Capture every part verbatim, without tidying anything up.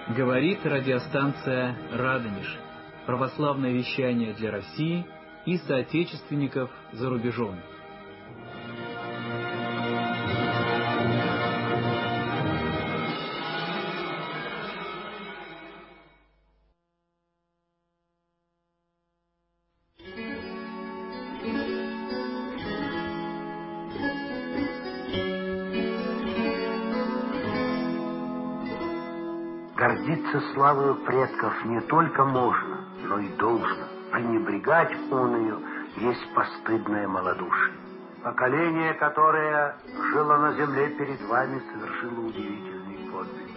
Говорит радиостанция «Радонеж». Православное вещание для России и соотечественников за рубежом. Гордиться славою предков не только можно, но и должно. Пренебрегать оною есть постыдное малодушие. Поколение, которое жило на земле перед вами, совершило удивительный подвиг.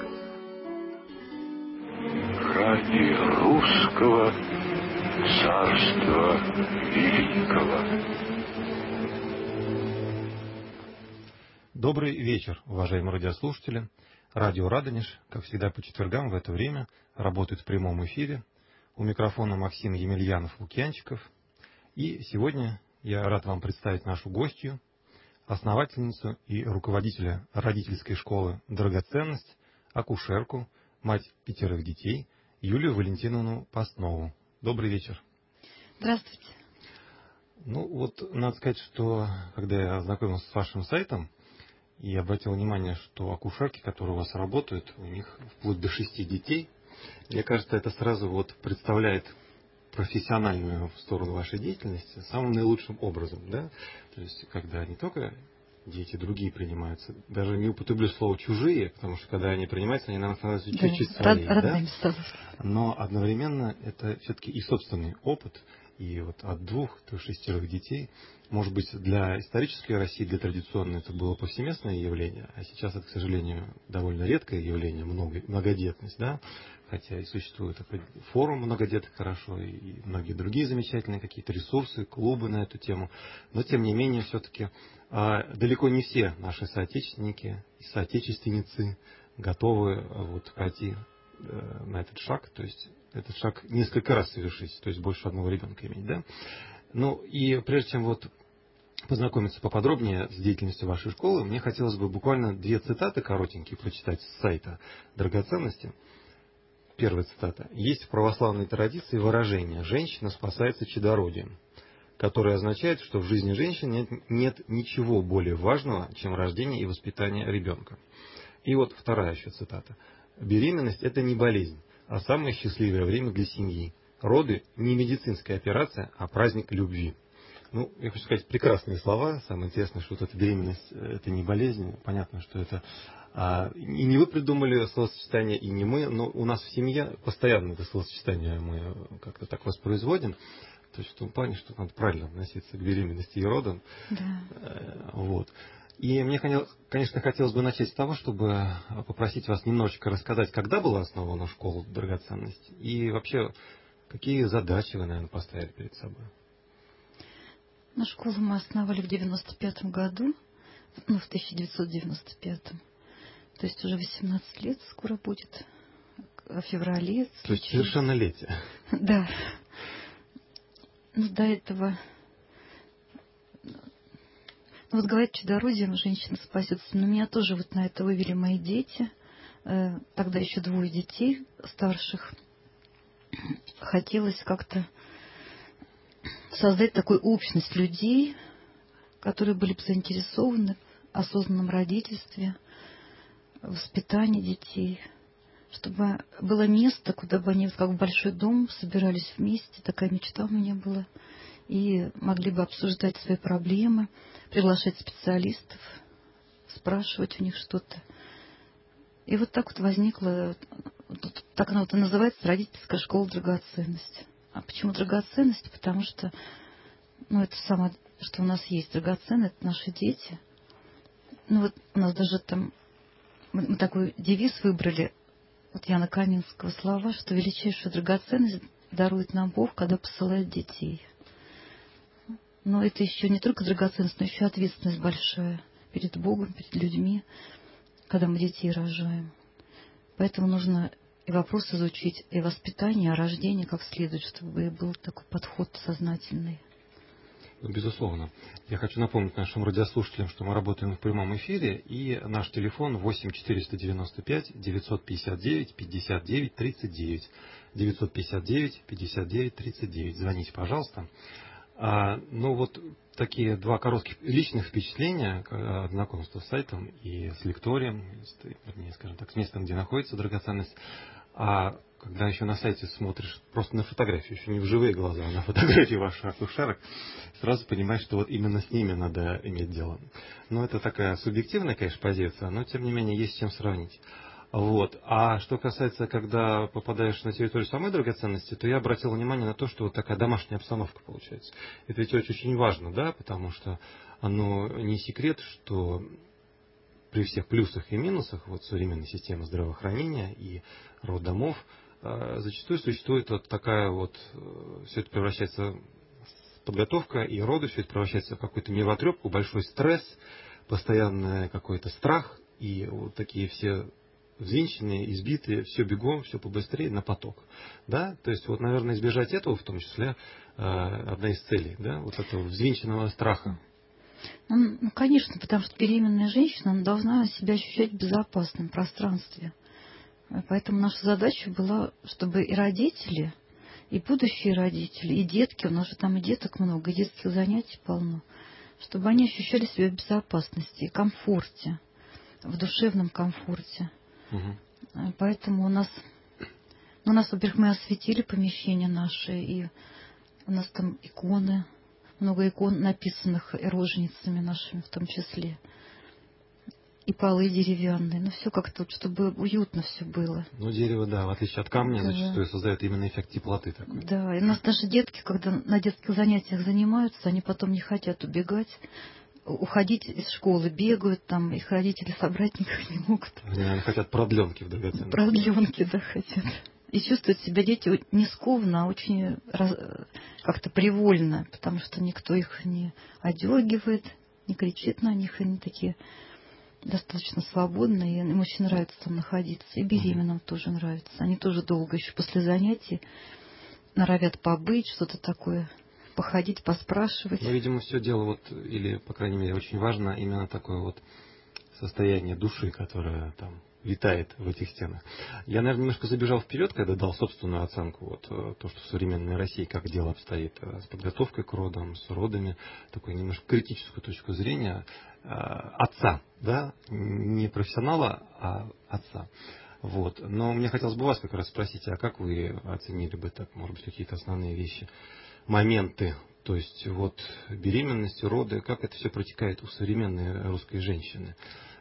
Ради русского царства великого. Добрый вечер, уважаемые радиослушатели. Радио «Радонеж», как всегда по четвергам в это время, работает в прямом эфире. У микрофона Максим Емельянов-Лукьянчиков. И сегодня я рад вам представить нашу гостью, основательницу и руководителя родительской школы «Драгоценность», акушерку, мать пятерых детей, Юлию Валентиновну Постнову. Добрый вечер. Здравствуйте. Ну вот, надо сказать, что когда я ознакомился с вашим сайтом, и обратил внимание, что акушерки, которые у вас работают, у них вплоть до шести детей. Мне кажется, это сразу вот представляет профессиональную сторону вашей деятельности самым наилучшим образом, да? То есть, когда не только дети другие принимаются, даже не употреблю слово «чужие», потому что когда они принимаются, они нам становятся чуть-чуть да, свои, рад, да? Но одновременно это все-таки и собственный опыт. И вот от двух до шестерых детей, может быть, для исторической России, для традиционной это было повсеместное явление, а сейчас это, к сожалению, довольно редкое явление, много, многодетность, да, хотя и существует форум многодеток хорошо, и многие другие замечательные какие-то ресурсы, клубы на эту тему, но, тем не менее, все-таки а, далеко не все наши соотечественники и соотечественницы готовы вот пойти а, на этот шаг, то есть этот шаг несколько раз совершить, то есть больше одного ребенка иметь, да? Ну, и прежде чем вот познакомиться поподробнее с деятельностью вашей школы, мне хотелось бы буквально две цитаты коротенькие прочитать с сайта «Драгоценности». Первая цитата. «Есть в православной традиции выражение «женщина спасается чадородием», которое означает, что в жизни женщины нет, нет ничего более важного, чем рождение и воспитание ребенка». И вот вторая еще цитата. «Беременность – это не болезнь, а самое счастливое время для семьи. Роды – не медицинская операция, а праздник любви». Ну, я хочу сказать, прекрасные слова. Самое интересное, что вот эта беременность – это не болезнь. Понятно, что это а, и не вы придумали словосочетание, и не мы, но у нас в семье постоянно это словосочетание мы как-то так воспроизводим. То есть в том плане, что надо правильно относиться к беременности и родам. Да. Вот. И мне, конечно, хотелось бы начать с того, чтобы попросить вас немножечко рассказать, когда была основана школа «Драгоценность» и вообще, какие задачи вы, наверное, поставили перед собой. Ну, школу мы основали в девяносто пятом году, ну, в тысяча девятьсот девяносто пятом. То есть уже восемнадцать лет скоро будет, в феврале. То есть совершеннолетие. Да. Ну, до этого... Ну, вот говорят, чадородием женщина спасется. Но меня тоже вот на это вывели мои дети. Тогда еще двое детей старших. Хотелось как-то создать такую общность людей, которые были бы заинтересованы в осознанном родительстве, воспитании детей. Чтобы было место, куда бы они, как в большой дом, собирались вместе. Такая мечта у меня была. И могли бы обсуждать свои проблемы, приглашать специалистов, спрашивать у них что-то. И вот так вот возникла, так она вот и называется, родительская школа «Драгоценность». А почему драгоценность? Потому что, ну, это самое, что у нас есть драгоценное, это наши дети. Ну, вот у нас даже там, мы, мы такой девиз выбрали, вот Яна Каменского слова, что величайшую драгоценность дарует нам Бог, когда посылает детей. Но это еще не только драгоценность, но еще ответственность большая перед Богом, перед людьми, когда мы детей рожаем. Поэтому нужно и вопрос изучить, и воспитание, и рождение как следует, чтобы был такой подход сознательный. Безусловно. Я хочу напомнить нашим радиослушателям, что мы работаем в прямом эфире, и наш телефон восемь четыреста девяносто пять девятьсот пятьдесят девять пятьдесят девять тридцать девять. девятьсот пятьдесят девять пятьдесят девять тридцать девять. Звоните, пожалуйста. А, ну вот такие два коротких личных впечатления от знакомства с сайтом и с лекторием, вернее, скажем так, с местом, где находится драгоценность. А когда еще на сайте смотришь просто на фотографию, еще не в живые глаза, а на фотографии ваших акушерок, сразу понимаешь, что вот именно с ними надо иметь дело. Ну, это такая субъективная, конечно, позиция, но тем не менее есть с чем сравнить. Вот. А что касается, когда попадаешь на территорию самой драгоценности, то я обратил внимание на то, что вот такая домашняя обстановка получается. Это ведь очень важно, да, потому что оно не секрет, что при всех плюсах и минусах вот современной системы здравоохранения и роддомов зачастую существует вот такая вот, все это превращается, подготовка и роды, все это превращается в какую-то мивотрепку, большой стресс, постоянный какой-то страх и вот такие все взвинченные, избитые, все бегом, все побыстрее, на поток. Да? То есть, вот, наверное, избежать этого, в том числе, одна из целей, да, вот этого взвинченного страха. Ну, конечно, потому что беременная женщина она должна себя ощущать в безопасном пространстве. Поэтому наша задача была, чтобы и родители, и будущие родители, и детки, у нас же там и деток много, и детских занятий полно, чтобы они ощущали себя в безопасности, комфорте, в душевном комфорте. Угу. Поэтому у нас, у нас, во-первых, мы осветили помещения наши, и у нас там иконы, много икон, написанных роженицами нашими в том числе. И полы деревянные. Ну, все как-то, чтобы уютно все было. Ну, дерево, да, в отличие от камня, да. зачастую создает именно эффект теплоты такой. Да, и у нас даже детки, когда на детских занятиях занимаются, они потом не хотят убегать, уходить из школы, бегают, там их родители собрать никак не могут. Они, наверное, хотят продленки в драгоценности. Продленки, да, хотят. И чувствуют себя дети не скованно, а очень раз, как-то привольно, потому что никто их не одергивает, не кричит на них, они такие достаточно свободные, и им очень нравится там находиться. И беременным mm-hmm. тоже нравится. Они тоже долго еще после занятий норовят побыть, что-то такое, походить, поспрашивать. Ну, видимо, все дело, вот, или, по крайней мере, очень важно именно такое вот состояние души, которое там витает в этих стенах. Я, наверное, немножко забежал вперед, когда дал собственную оценку, вот то, что в современной России, как дело обстоит с подготовкой к родам, с родами, такую немножко критическую точку зрения э, отца, да, не профессионала, а отца. Вот. Но мне хотелось бы вас как раз спросить, а как вы оценили бы так, может быть, какие-то основные вещи, моменты, то есть вот беременность, роды, как это все протекает у современной русской женщины?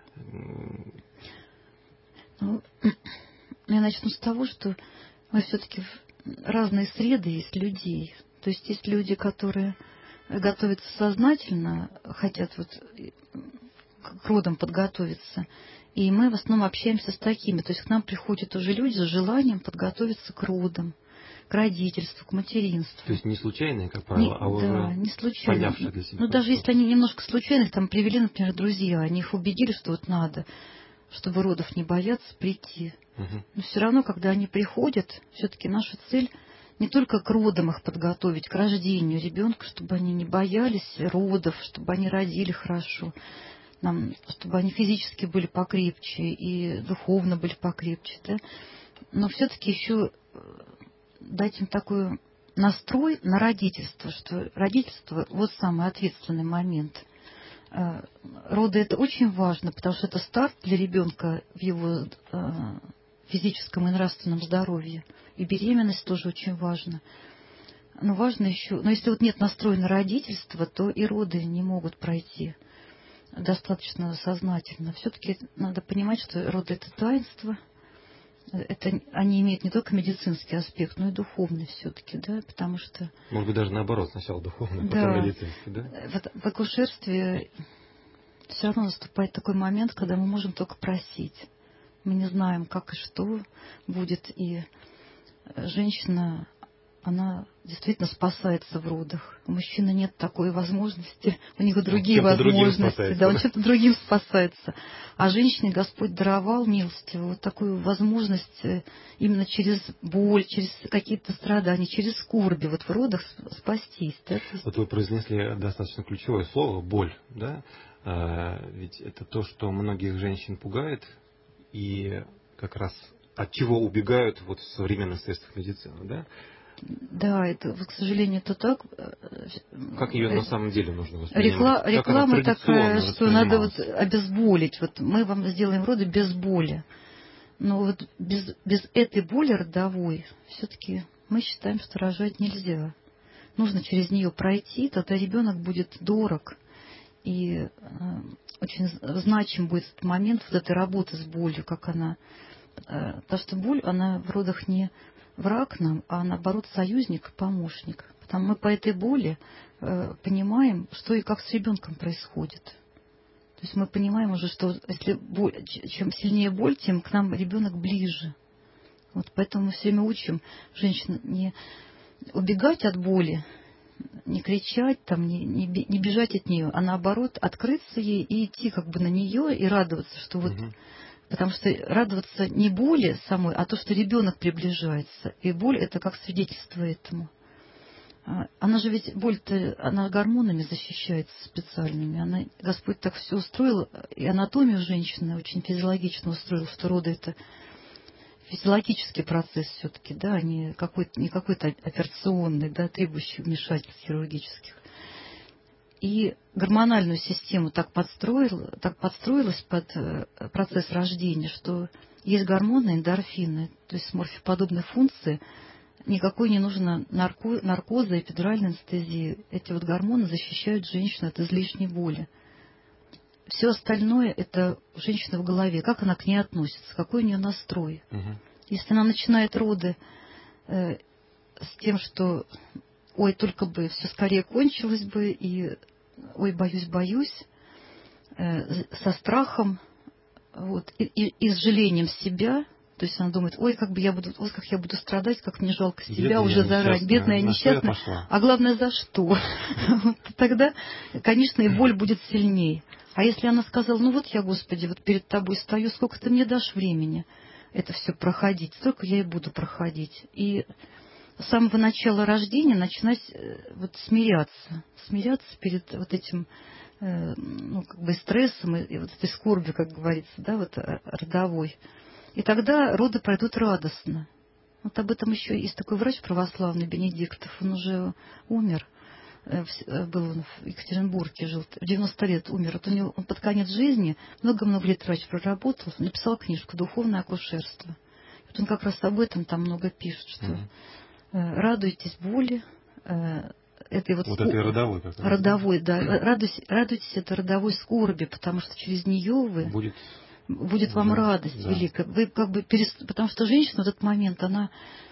Ну, я начну с того, что мы все-таки разные среды есть людей. То есть есть люди, которые готовятся сознательно, хотят вот к родам подготовиться. И мы в основном общаемся с такими. То есть к нам приходят уже люди с желанием подготовиться к родам, к родительству, к материнству. То есть не случайные, как правило, не, а уже да, не случайные. понявшие для себя. Ну, даже если они немножко случайных там привели, например, друзья, они их убедили, что вот надо, чтобы родов не бояться, прийти. Угу. Но все равно, когда они приходят, все-таки наша цель не только к родам их подготовить, к рождению ребенка, чтобы они не боялись родов, чтобы они родили хорошо, нам, чтобы они физически были покрепче и духовно были покрепче. Да? Но все-таки еще дать им такой настрой на родительство, что родительство вот самый ответственный момент. Роды это очень важно, потому что это старт для ребенка в его физическом и нравственном здоровье. И беременность тоже очень важна. Но важно еще, но если вот нет настроя на родительство, то и роды не могут пройти достаточно сознательно. Все-таки надо понимать, что роды это таинство. Это, они имеют не только медицинский аспект, но и духовный все-таки, да, потому что... Может быть, даже наоборот, сначала духовный, да, потом медицинский, да? Вот в акушерстве все равно наступает такой момент, когда мы можем только просить. Мы не знаем, как и что будет, и женщина она действительно спасается в родах. У мужчины нет такой возможности, у него другие он возможности, да, он чем-то другим спасается. А женщине Господь даровал милостиво вот такую возможность именно через боль, через какие-то страдания, через скорби вот в родах спастись. Да? Вот вы произнесли достаточно ключевое слово «боль», да? А, ведь это то, что многих женщин пугает, и как раз от чего убегают вот в современных средствах медицины, да? Да, это, к сожалению, это так. Как ее на самом деле нужно воспринимать? Рекла... Реклама такая, что надо вот воспринималась? обезболить. Вот мы вам сделаем роды без боли. Но вот без, без этой боли родовой все-таки мы считаем, что рожать нельзя. Нужно через нее пройти, тогда ребенок будет дорог. И э, очень значим будет этот момент вот этой работы с болью, как она... Э, потому что боль, она в родах не враг нам, а наоборот союзник, помощник. Потому мы по этой боли э, понимаем, что и как с ребенком происходит. То есть мы понимаем уже, что если боль, чем сильнее боль, тем к нам ребенок ближе. Вот поэтому мы все время учим женщин не убегать от боли, не кричать, там, не, не, не бежать от нее, а наоборот открыться ей и идти как бы на нее и радоваться, что вот... Угу. Потому что радоваться не боли самой, а то, что ребенок приближается. И боль — это как свидетельство этому. Она же ведь, боль-то, она гормонами защищается специальными. Она, Господь так все устроил, и анатомию женщины очень физиологично устроил, что роды — это физиологический процесс все-таки, да, а не какой-то, не какой-то операционный, да, требующий вмешательств хирургических. И гормональную систему так, подстроил, так подстроилась под процесс рождения, что есть гормоны, эндорфины, то есть с морфиподобной функцией, никакой не нужно нарко, наркоза, эпидуральной анестезии. Эти вот гормоны защищают женщину от излишней боли. Все остальное — это женщина в голове, как она к ней относится, какой у нее настрой. Угу. Если она начинает роды э, с тем, что ой, только бы все скорее кончилось бы, и ой, боюсь, боюсь, э, со страхом, вот, и, и, и с жалением себя, то есть она думает, ой, как бы я буду, ой, как я буду страдать, как мне жалко себя бедная уже заранее, бедная несчастная, а главное, за что? Тогда, конечно, и боль будет сильнее. А если она сказала, ну вот я, Господи, вот перед тобой стою, сколько ты мне дашь времени это все проходить, столько я и буду проходить. И с самого начала рождения начинать вот смиряться, смиряться перед вот этим, ну, как бы стрессом и, и вот этой скорбью, как говорится, да, вот родовой. И тогда роды пройдут радостно. Вот об этом еще есть такой врач православный, Бенедиктов, он уже умер, был он в Екатеринбурге, жил, в девяносто лет умер. Вот у него, он под конец жизни много-много лет врач проработал, написал книжку «Духовное акушерство». Вот он как раз об этом там много пишет, что mm-hmm. радуйтесь боли, этой вот, вот скор... этой родовой, как родовой, да, радуйтесь, радуйтесь этой родовой скорби, потому что через нее вы будет, будет вам да, радость да. великая. Вы как бы перест... потому что женщина в этот момент она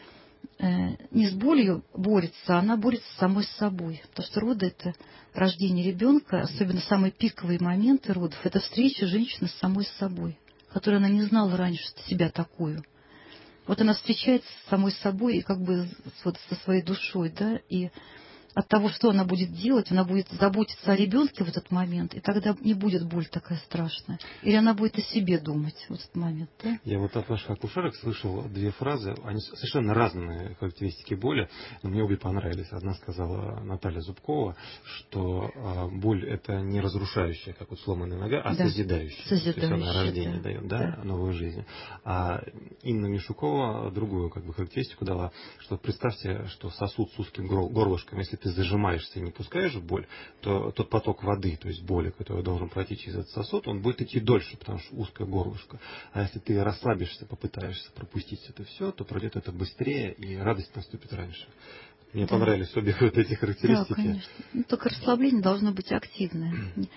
э, не с болью борется, она борется с самой собой, потому что роды — это рождение ребенка, особенно самые пиковые моменты родов, это встреча женщины с самой собой, которую она не знала раньше себя такую. Вот она встречается с самой собой и как бы вот со своей душой, да, и от того, что она будет делать, она будет заботиться о ребенке в этот момент, и тогда не будет боль такая страшная. Или она будет о себе думать в этот момент, да? Я вот от ваших акушерок слышал две фразы, они совершенно разные характеристики боли, но мне обе понравились. Одна сказала Наталья Зубкова, что э, боль — это не разрушающая, как вот сломанная нога, а да. созидающая. созидающая. То есть она рождение да. дает, да, да. новую жизнь. А Инна Мишукова другую как бы характеристику дала, что представьте, что сосуд с узким горлышком, если ты зажимаешься и не пускаешь боль, то тот поток воды, то есть боли, который должен пройти через этот сосуд, он будет идти дольше, потому что узкое горлышко. А если ты расслабишься, попытаешься пропустить это все, то пройдет это быстрее, и радость наступит раньше. Мне да. понравились обе вот эти характеристики. Да, конечно. Ну, только расслабление должно быть активное.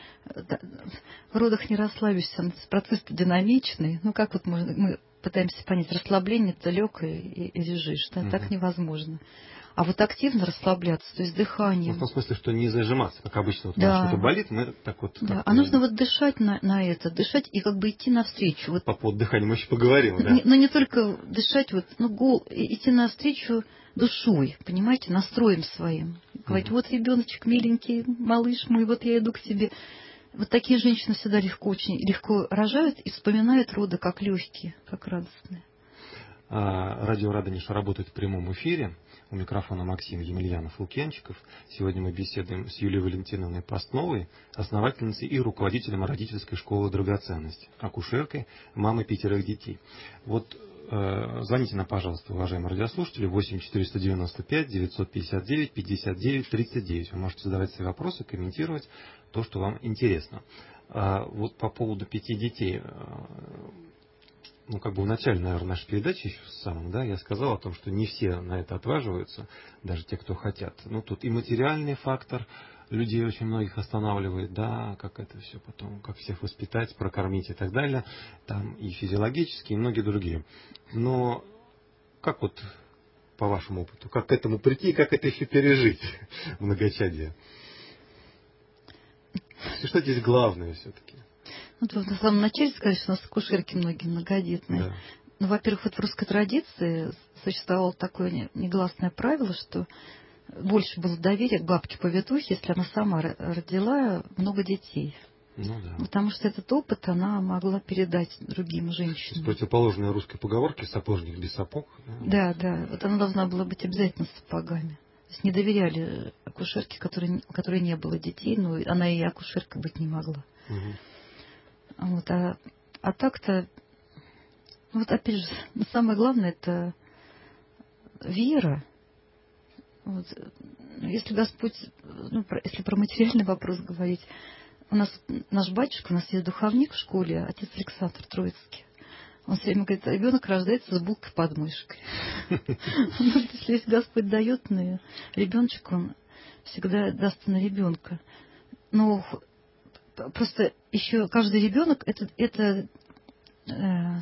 В родах не расслабишься, процесс динамичный. Ну, как вот можно, мы пытаемся понять, расслабление — это лег и, и, и лежишь. Да? Uh-huh. Так невозможно. А вот активно расслабляться, то есть дыханием. Ну, в том смысле, что не зажиматься, как обычно, вот Да. у нас что-то болит, мы так вот... Да. А нужно вот дышать на, на это, дышать и как бы идти навстречу. Вот. По поводу дыхания мы еще поговорим, да? Но не только дышать, вот, ну, гол, идти навстречу душой, понимаете, настроем своим. Говорить, угу. Вот ребеночек миленький, малыш мой, вот я иду к себе. Вот такие женщины всегда легко, очень легко рожают и вспоминают роды как легкие, как радостные. А, радио Радонеж работает в прямом эфире. У микрофона Максим Емельянов-Лукьянчиков. Сегодня мы беседуем с Юлией Валентиновной Постновой, основательницей и руководителем родительской школы «Драгоценность», акушеркой, мамой пятерых детей. Вот э, звоните нам, пожалуйста, уважаемые радиослушатели, восемь четыреста девяносто пять девятьсот пятьдесят девять пятьдесят девять тридцать девять. Вы можете задавать свои вопросы, комментировать то, что вам интересно. А вот по поводу пяти детей... Ну, как бы в начале, наверное, нашей передачи еще в самом, да, я сказал о том, что не все на это отваживаются, даже те, кто хотят. Ну, тут и материальный фактор людей очень многих останавливает, да, как это все потом, как всех воспитать, прокормить и так далее. Там и физиологические, и многие другие. Но как вот по вашему опыту, как к этому прийти и как это еще пережить, многочадие? И что здесь главное все-таки? Вот вы на самом начале сказали, что у нас акушерки многие многодетные. Да. Ну, во-первых, вот в русской традиции существовало такое негласное правило, что больше было доверия к бабке-повитухе, если она сама родила много детей. Ну, да. Потому что этот опыт она могла передать другим женщинам. Противоположной русской поговорке «сапожник без сапог». Да, да. Вот она должна была быть обязательно с сапогами. То есть не доверяли акушерке, которой, у которой не было детей, но она и акушеркой быть не могла. Угу. Вот, а, а так-то, вот опять же, самое главное это вера. Вот, если Господь, ну, про, если про материальный вопрос говорить, у нас наш батюшка, у нас есть духовник в школе, отец Александр Троицкий. Он все время говорит, ребенок рождается с булкой под мышкой. Если Господь дает на ребеночка, он всегда даст на ребенка. Но просто еще каждый ребенок это, это э,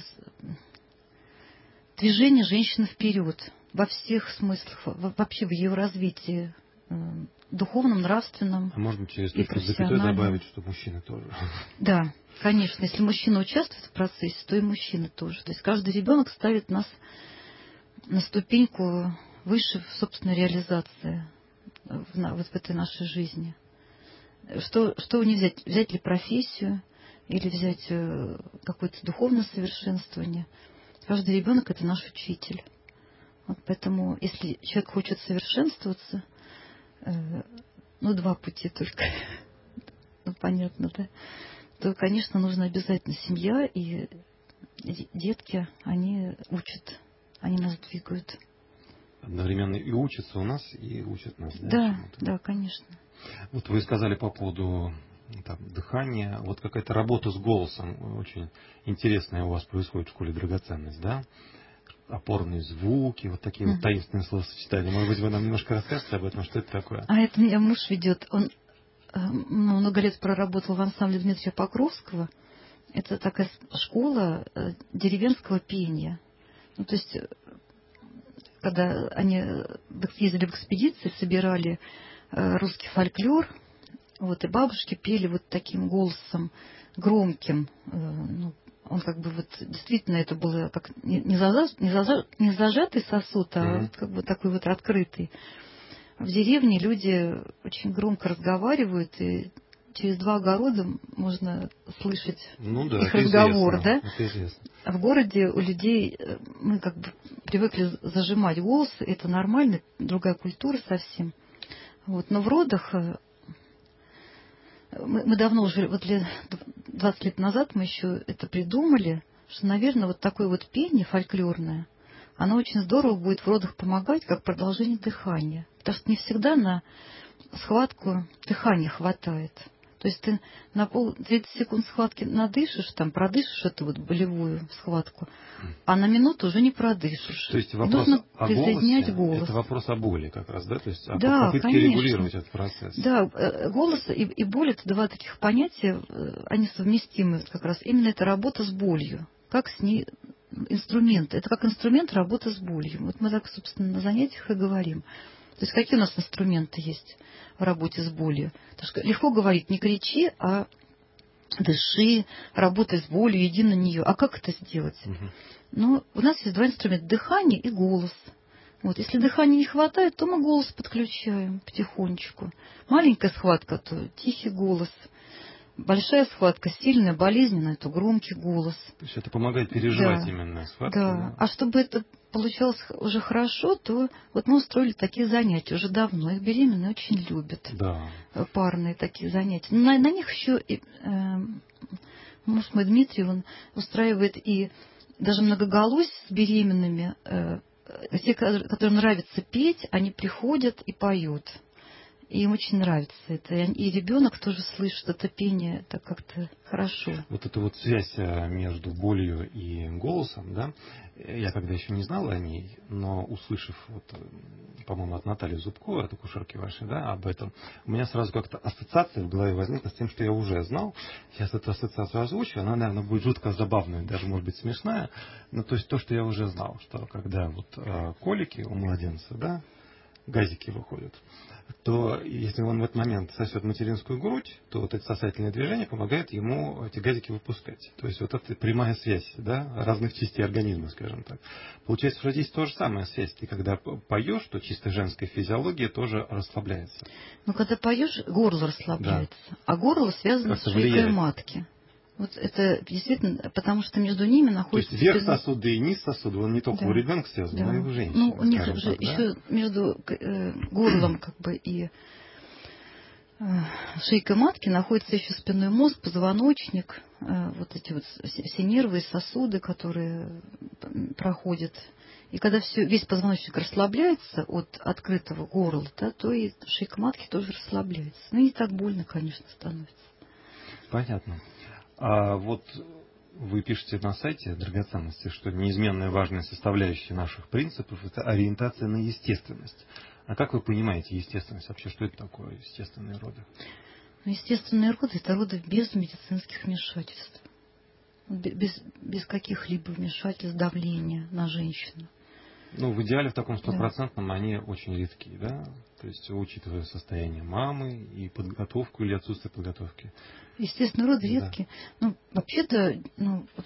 движение женщины вперед во всех смыслах, вообще в ее развитии э, духовном, нравственном. А можно через и точку запятой добавить, что мужчины тоже. Да, конечно. Если мужчина участвует в процессе, то и мужчины тоже. То есть каждый ребенок ставит нас на ступеньку выше в собственной реализации в, вот в этой нашей жизни. Что, что не взять? Взять ли профессию или взять э, какое-то духовное совершенствование? Каждый ребенок это наш учитель. Вот поэтому, если человек хочет совершенствоваться, э, ну, два пути только, ну, понятно, да, то, конечно, нужно обязательно семья и детки, они учат, они нас двигают. Одновременно и учатся у нас, и учат нас. Да, да, да, конечно. Вот вы сказали по поводу там, дыхания. Вот какая-то работа с голосом очень интересная у вас происходит в школе «Драгоценность», да? Опорные звуки, вот такие mm-hmm. вот таинственные словосочетания. Может быть, вы нам немножко расскажете об этом, что это такое? А это меня муж ведет. Он ну, много лет проработал в ансамбле Дмитрия Покровского. Это такая школа деревенского пения. Ну, то есть, когда они ездили в экспедиции, собирали русский фольклор, вот, и бабушки пели вот таким голосом громким. Ну, он как бы вот действительно это было как не, зажат, не, зажат, не зажатый сосуд, а mm-hmm. как бы такой вот открытый. В деревне люди очень громко разговаривают, и через два огорода можно слышать ну, да, их разговор, известно, да? Это известно. А в городе у людей мы как бы привыкли зажимать голос, это нормально, другая культура совсем. Вот. Но в родах мы, мы давно уже, вот лет, двадцать лет назад мы еще это придумали, что, наверное, вот такое вот пение фольклорное, оно очень здорово будет в родах помогать, как продолжение дыхания. Потому что не всегда на схватку дыхания хватает. То есть ты на пол тридцать секунд схватки надышишь, там продышишь эту вот болевую схватку, а на минуту уже не продышишь. То есть вопрос нужно о голосе, голос. Это вопрос о боли как раз, да? То есть о да, попытке конечно. регулировать этот процесс. Да, голос и, и боль — это два таких понятия, они совместимы как раз. Именно это работа с болью. Как с ней инструмент. Это как инструмент работы с болью. Вот мы так, собственно, на занятиях и говорим. То есть какие у нас инструменты есть в работе с болью? Потому что легко говорить, не кричи, а дыши, работай с болью, иди на нее. А как это сделать? Угу. Ну, у нас есть два инструмента: дыхание и голос. Вот, если дыхания не хватает, то мы голос подключаем потихонечку. Маленькая схватка, то тихий голос. Большая схватка, сильная, болезненная, то громкий голос. То есть это помогает переживать, да, именно схватки. Да. Да. А чтобы это получалось уже хорошо, то вот мы устроили такие занятия уже давно. Их беременные очень любят. Да. Парные такие занятия. На, на них еще и, э, муж мой Дмитрий, он устраивает и даже многоголосие с беременными. Э, те, которым нравится петь, они приходят и поют. И им очень нравится это. И ребенок тоже слышит это пение, так как-то хорошо. Вот эта вот связь между болью и голосом, да, я когда еще не знал о ней, но услышав, вот, по-моему, от Натальи Зубковой, от акушерки вашей, да, об этом, у меня сразу как-то ассоциация в голове возникла с тем, что я уже знал. Сейчас эту ассоциацию озвучу, она, наверное, будет жутко забавная, даже, может быть, смешная. Но то есть то, что я уже знал, что когда вот э, колики у младенца, да, газики выходят, то если он в этот момент сосет материнскую грудь, то вот это сосательное движение помогает ему эти газики выпускать. То есть вот это прямая связь, да, разных частей организма, скажем так. Получается, что здесь тоже самая связь. Ты когда поешь, то чисто женская физиология тоже расслабляется. Ну, когда поешь, горло расслабляется, да. А горло связано как-то с шейкой влияет. Матки. Вот это действительно, потому что между ними находится... То есть верх сосуда и низ сосуда, он не только да. у ребенка связан, да. но и у женщины. Ну, у них же так, еще да? между э, горлом как бы и э, шейкой матки находится еще спинной мозг, позвоночник, э, вот эти вот все нервы и сосуды, которые проходят. И когда все, весь позвоночник расслабляется от открытого горла, да, то и шейка матки тоже расслабляется. Ну, не так больно, конечно, становится. Понятно. А вот вы пишете на сайте «Драгоценности», что неизменная важная составляющая наших принципов – это ориентация на естественность. А как вы понимаете естественность? Вообще, что это такое, естественные роды? Ну, естественные роды – это роды без медицинских вмешательств. Без, без каких-либо вмешательств, давления на женщину. Ну, в идеале в таком стопроцентном да. они очень редкие, да? То есть, учитывая состояние мамы и подготовку или отсутствие подготовки. Естественно, роды да. редкие. Ну, вообще-то, ну, вот,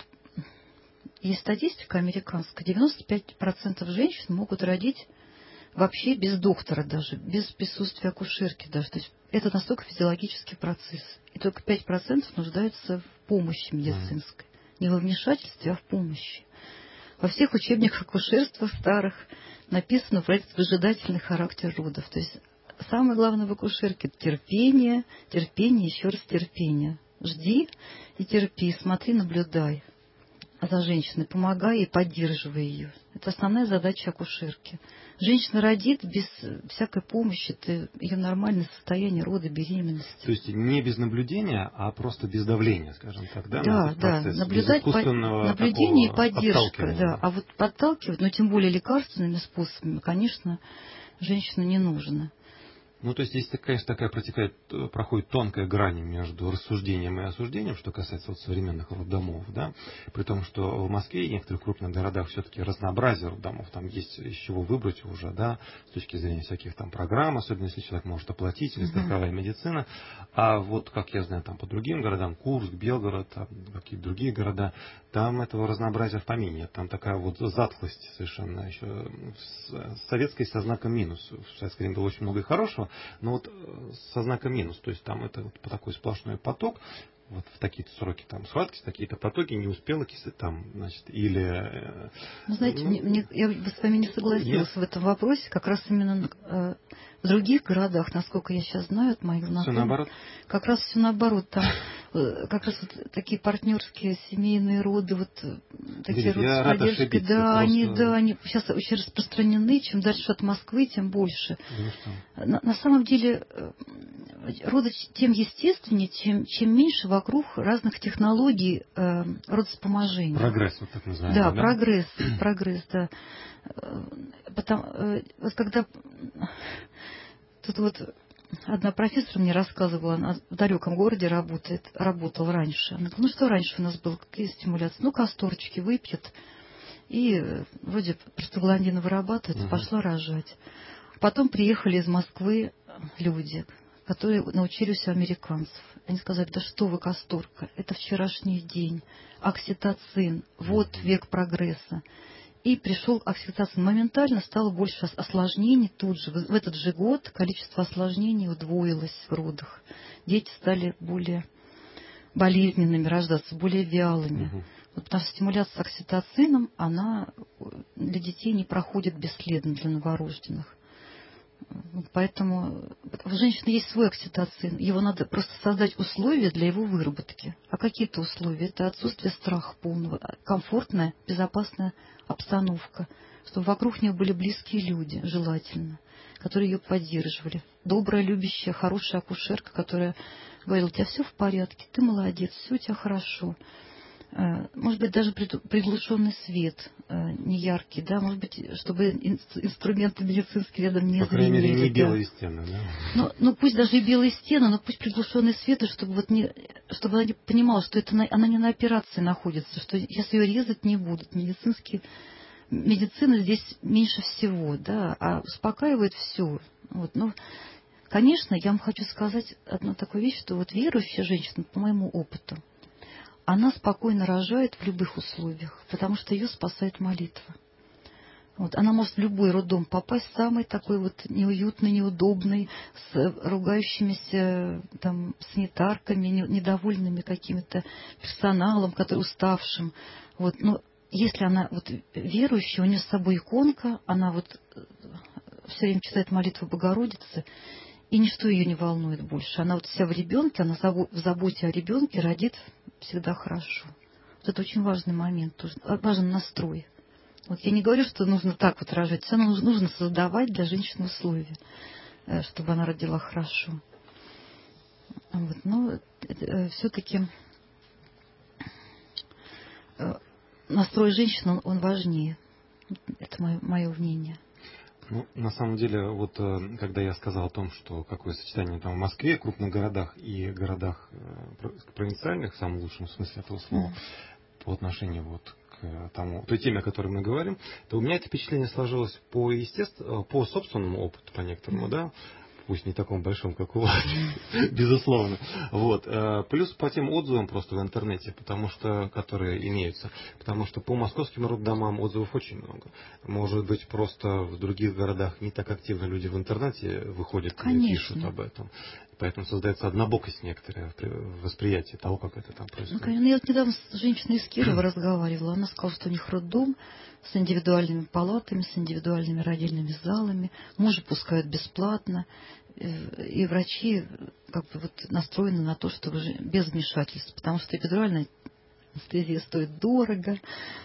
есть статистика американская. девяносто пять процентов женщин могут родить вообще без доктора даже, без присутствия акушерки даже. То есть, это настолько физиологический процесс. И только пять процентов нуждаются в помощи медицинской. Mm. Не во вмешательстве, а в помощи. Во всех учебниках акушерства старых написано про этот выжидательный характер родов. То есть самое главное в акушерке – терпение, терпение, еще раз терпение. Жди и терпи, смотри, наблюдай за женщиной, помогай и поддерживай ее. Это основная задача акушерки. Женщина родит без всякой помощи, это ее нормальное состояние рода, беременности. То есть не без наблюдения, а просто без давления, скажем так, да? Да, да. Наблюдать, по... наблюдение и поддержка. Да. А вот подталкивать, но тем более лекарственными способами, конечно, женщина не нужна. Ну, то есть здесь, конечно, такая протекает, проходит тонкая грань между рассуждением и осуждением, что касается вот современных роддомов, да, при том, что в Москве и некоторых крупных городах все-таки разнообразие роддомов, там есть из чего выбрать уже, да, с точки зрения всяких там программ, особенно если человек может оплатить, или страховая медицина, а вот, как я знаю, там по другим городам, Курск, Белгород, там, какие-то другие города, там этого разнообразия в помине нет, там такая вот затхлость совершенно еще советской со знаком минус. В советское время было очень много и хорошего, но вот со знаком минус, то есть там это вот такой сплошной поток, вот в такие-то сроки там схватки, такие-то потоки, не успела кисать там, значит, или... Ну, знаете, ну, мне, мне, я бы с вами не согласилась нет. в этом вопросе, как раз именно э, в других городах, насколько я сейчас знаю от моих знакомых. Все наоборот? Как раз все наоборот, там э, как раз вот такие партнерские семейные роды, вот такие роды с поддержкой, да, просто... они, да, они сейчас очень распространены, чем дальше от Москвы, тем больше. Ну, на, на самом деле роды тем естественнее, чем, чем меньше вокруг разных технологий э, родоспоможения. Прогресс, вот так называемый. Да, да? прогресс, прогресс, да. Потому, э, вот когда тут вот одна профессор мне рассказывала, она в далеком городе работает, работала раньше. Она говорит, ну что раньше у нас было, какие стимуляции? Ну, касторчики выпьет, и вроде простагландины вырабатывается, угу. пошла рожать. потом приехали из Москвы люди, которые научились у американцев. Они сказали: да что вы, касторка, это вчерашний день, окситоцин, вот век прогресса. И пришел окситоцин. Моментально стало больше осложнений тут же. В этот же год количество осложнений удвоилось в родах. Дети стали более болезненными рождаться, более вялыми. Угу. Вот, потому что стимуляция окситоцином, она для детей не проходит бесследно, для новорожденных. Поэтому у женщины есть свой окситоцин. Его надо просто создать условия для его выработки. А какие-то условия? Это отсутствие страха полного, комфортная, безопасная обстановка, чтобы вокруг нее были близкие люди, желательно, которые ее поддерживали. Добрая, любящая, хорошая акушерка, которая говорила: у тебя все в порядке, ты молодец, все у тебя хорошо. Может быть, даже приглушенный свет, неяркий, да, может быть, чтобы инструменты медицинские рядом не звенели. По крайней мере, не белые стены, да? Ну, ну, пусть даже и белые стены, но пусть приглушенный свет, чтобы, вот не, чтобы она понимала, что это на, она не на операции находится, что сейчас ее резать не будут. Медицинские, медицина здесь меньше всего, да, а успокаивает все. Вот, ну, конечно, я вам хочу сказать одну такую вещь, что вот верующая женщина, по моему опыту, она спокойно рожает в любых условиях, потому что ее спасает молитва. Вот. Она может в любой роддом попасть, самый такой вот неуютный, неудобный, с ругающимися там санитарками, недовольными каким-то персоналом, который уставшим. Вот. Но если она вот верующая, у нее с собой иконка, она вот все время читает молитву Богородицы, и ничто ее не волнует больше. Она вот вся в ребенке, она в заботе о ребенке родит всегда хорошо. Вот это очень важный момент, тоже, важен настрой. Вот я не говорю, что нужно так вот рожать, все равно нужно создавать для женщины условия, чтобы она родила хорошо. Вот, но все-таки настрой женщины, он, он важнее. Это мое, мое мнение. Ну, на самом деле, вот когда я сказал о том, что какое сочетание там в Москве, крупных городах и городах провинциальных, в самом лучшем смысле этого слова, mm. по отношению вот к тому, той теме, о которой мы говорим, то у меня это впечатление сложилось по естественно, по собственному опыту, по некоторому, mm. да, пусть не таком большом, как у вас, безусловно. Вот. Плюс по тем отзывам просто в интернете, потому что, которые имеются. Потому что по московским роддомам отзывов очень много. Может быть, просто в других городах не так активно люди в интернете выходят и пишут об этом. Поэтому создается однобокость некоторая в восприятии того, как это там происходит. Ну, я вот недавно с женщиной из Кирова разговаривала. Она сказала, что у них роддом с индивидуальными палатами, с индивидуальными родильными залами. Мужа пускают бесплатно. И врачи как бы вот настроены на то, чтобы без вмешательств. Потому что эпидуральная анестезия стоит дорого.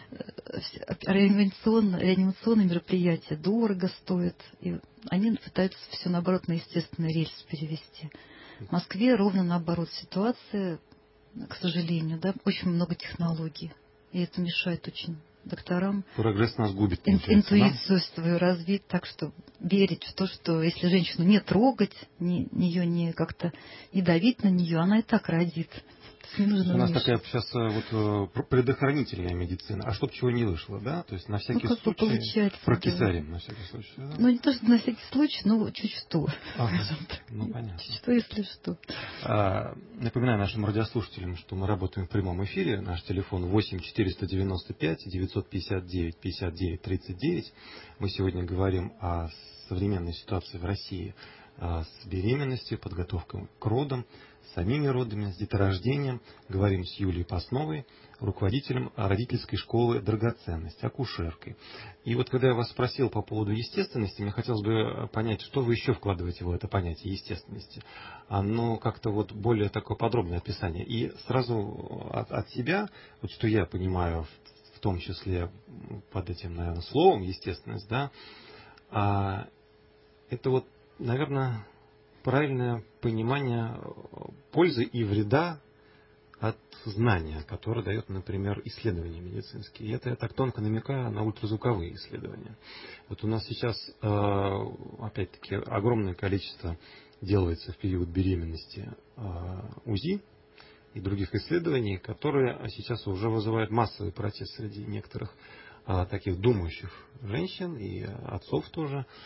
Реанимационные, реанимационные мероприятия дорого стоят. И они пытаются все, наоборот, на естественный рельс перевести. В Москве ровно наоборот ситуация, к сожалению, да, очень много технологий. И это мешает очень докторам. Прогресс нас губит. Интуицию да? свою развить так, что верить в то, что если женщину не трогать, не, ее не как-то не давить на нее, она и так родит. Не нужно у нас вмешиваться. Такая сейчас вот предохранительная медицина. А чтоб чего не вышло, да? То есть на всякий ну, случай прокисарим, да. на всякий случай. Да? Ну, не то, что на всякий случай, но чуть что. Ага. Ну, понятно. Чуть что, если что. А, напоминаю нашим радиослушателям, что мы работаем в прямом эфире. Наш телефон восемь четыреста девяносто пять девятьсот пятьдесят девять пятьдесят девять тридцать девять. Мы сегодня говорим о современной ситуации в России с беременностью, подготовкой к родам, с самими родами, с деторождением. Говорим с Юлией Пасновой, руководителем родительской школы «Драгоценность», акушеркой. И вот когда я вас спросил по поводу естественности, мне хотелось бы понять, что вы еще вкладываете в это понятие естественности. Оно как-то вот более такое подробное описание. И сразу от, от себя, вот что я понимаю, в, в том числе под этим, наверное, словом естественность, да, а, это вот, наверное, правильное понимание пользы и вреда от знания, которое дает, например, исследования медицинские. И это я так тонко намекаю на ультразвуковые исследования. Вот у нас сейчас, опять-таки, огромное количество делается в период беременности УЗИ и других исследований, которые сейчас уже вызывают массовый протест среди некоторых таких думающих женщин и отцов тоже.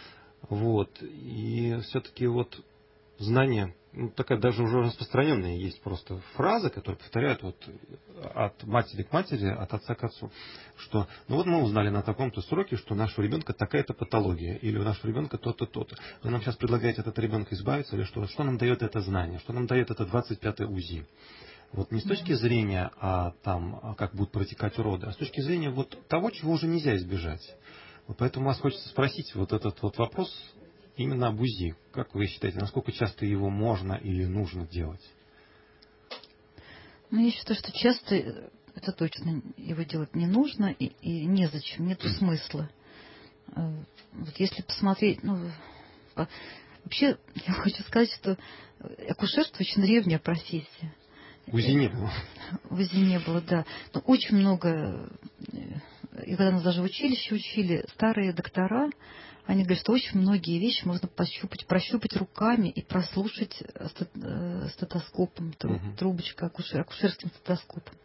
Вот. И все-таки вот знание, ну, такая даже уже распространенная есть просто фраза, которую повторяют вот от матери к матери, от отца к отцу, что ну вот мы узнали на таком-то сроке, что у нашего ребенка такая-то патология, или у нашего ребенка то-то, то-то. Вы нам сейчас предлагаете от этого ребенка избавиться, или что? Что нам дает это знание? Что нам дает это двадцать пятое УЗИ? Вот не с точки зрения, а, там, а как будут протекать уроды, а с точки зрения вот того, чего уже нельзя избежать. Вот поэтому вас хочется спросить вот этот вот вопрос именно об УЗИ. Как вы считаете, насколько часто его можно или нужно делать? Ну, я считаю, что часто это точно его делать не нужно и, и незачем, нету смысла. Вот если посмотреть, ну, вообще я хочу сказать, что акушерство очень древняя профессия. УЗИ не было. УЗИ не было, да. Но очень много, и когда нас даже в училище учили, старые доктора, они говорят, что очень многие вещи можно пощупать, прощупать руками и прослушать стетоскопом, трубочкой, акушер, акушерским стетоскопом.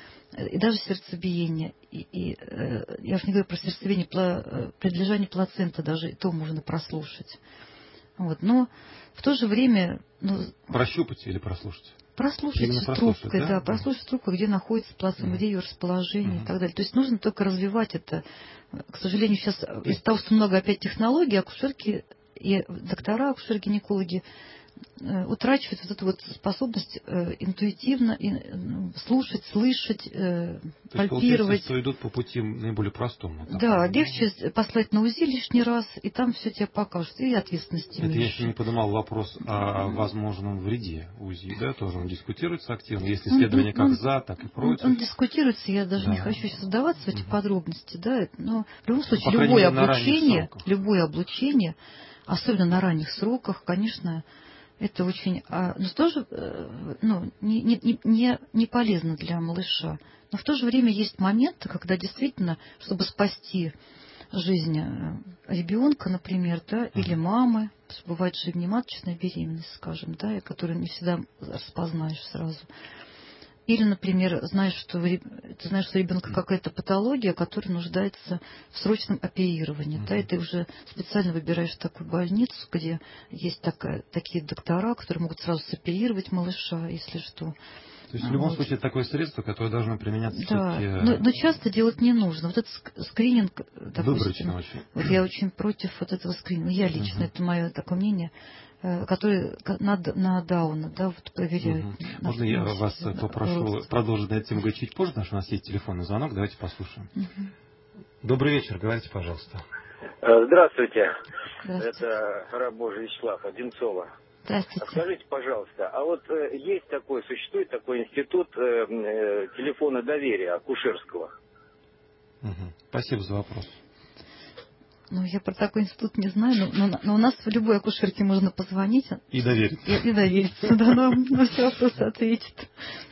И даже сердцебиение. И, и, я уж не говорю про сердцебиение, предлежание плаценты, даже и то можно прослушать. Вот. Но в то же время... Ну, прощупать или прослушать? Прослушать трубкой, да? да, прослушать трубкой, где находится плацента, mm-hmm. где ее расположение mm-hmm. и так далее. То есть нужно только развивать это. К сожалению, сейчас из-за того, что много опять технологий, акушерки и доктора, акушеры-гинекологи утрачивают вот эту вот способность э, интуитивно э, слушать, слышать, э, То есть, пальпировать. Что идут по пути наиболее простому. Да, легче послать на УЗИ лишний раз, и там все тебе покажут, и ответственности Это меньше. я еще не поднимал вопрос о возможном вреде УЗИ, да, тоже он дискутируется активно. Есть Он, исследования как он, за, так и против. Он, он дискутируется, я даже да. не хочу сейчас вдаваться в эти угу. подробности, да, но в любом случае ну, любое мере, облучение, любое облучение, особенно на ранних сроках, конечно, это очень, но тоже ну, не, не, не, не полезно для малыша. Но в то же время есть моменты, когда действительно, чтобы спасти жизнь ребенка, например, да, или мамы, бывает же внематочная беременность, скажем, да, которую не всегда распознаешь сразу. Или, например, знаешь, что ты знаешь, что у ребенка какая-то патология, которая нуждается в срочном оперировании. Mm-hmm. Да, и ты уже специально выбираешь такую больницу, где есть такая, такие доктора, которые могут сразу соперировать малыша, если что. То есть в любом вот. случае это такое средство, которое должно применяться да, все-таки... но, но часто делать не нужно. Вот этот скрининг, допустим, очень. Вот я очень против вот этого скрининга. Я лично, uh-huh. это мое такое мнение, который на, на Дауна, да, вот проверяют. Uh-huh. На, Можно я на, вас на, попрошу родство. продолжить на эту тему говорить чуть позже, потому что у нас есть телефонный звонок, давайте послушаем. Uh-huh. Добрый вечер, говорите, пожалуйста. Здравствуйте. Здравствуйте. Это раб Божий Вячеслав Одинцова. Здравствуйте. Скажите, пожалуйста, а вот э, есть такой, существует такой институт э, э, телефона доверия акушерского? Угу. Спасибо за вопрос. Ну, я про такой институт не знаю, но, но, но у нас в любой акушерке можно позвонить. И довериться. И, и довериться, да, нам на все вопросы ответит.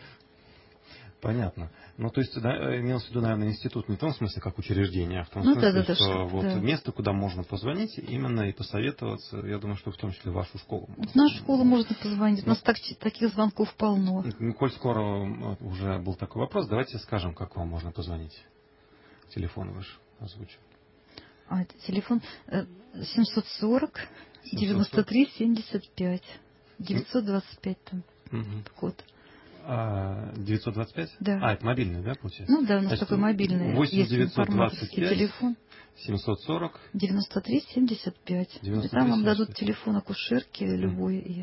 Понятно. Ну, то есть, да, имелось в виду, наверное, институт не в том смысле, как учреждение, а в том ну, смысле, да, да, что да, вот да. место, куда можно позвонить, именно и посоветоваться, я думаю, что в том числе в вашу школу. В нашу школу можно позвонить, у нас так, таких звонков полно. Коль скоро уже был такой вопрос, давайте скажем, как вам можно позвонить. Телефон ваш озвучим. А, телефон семьсот сорок девяносто три семьдесят пять. девятьсот двадцать пять там угу. код. А, девятьсот двадцать пять? Да. А, это мобильный, да, получается? Ну да, у нас Значит, такой мобильный восемь девятьсот двадцать пять телефон. семьсот сорок девяносто три семьдесят пять. И там вам дадут телефон акушерки mm. любой, и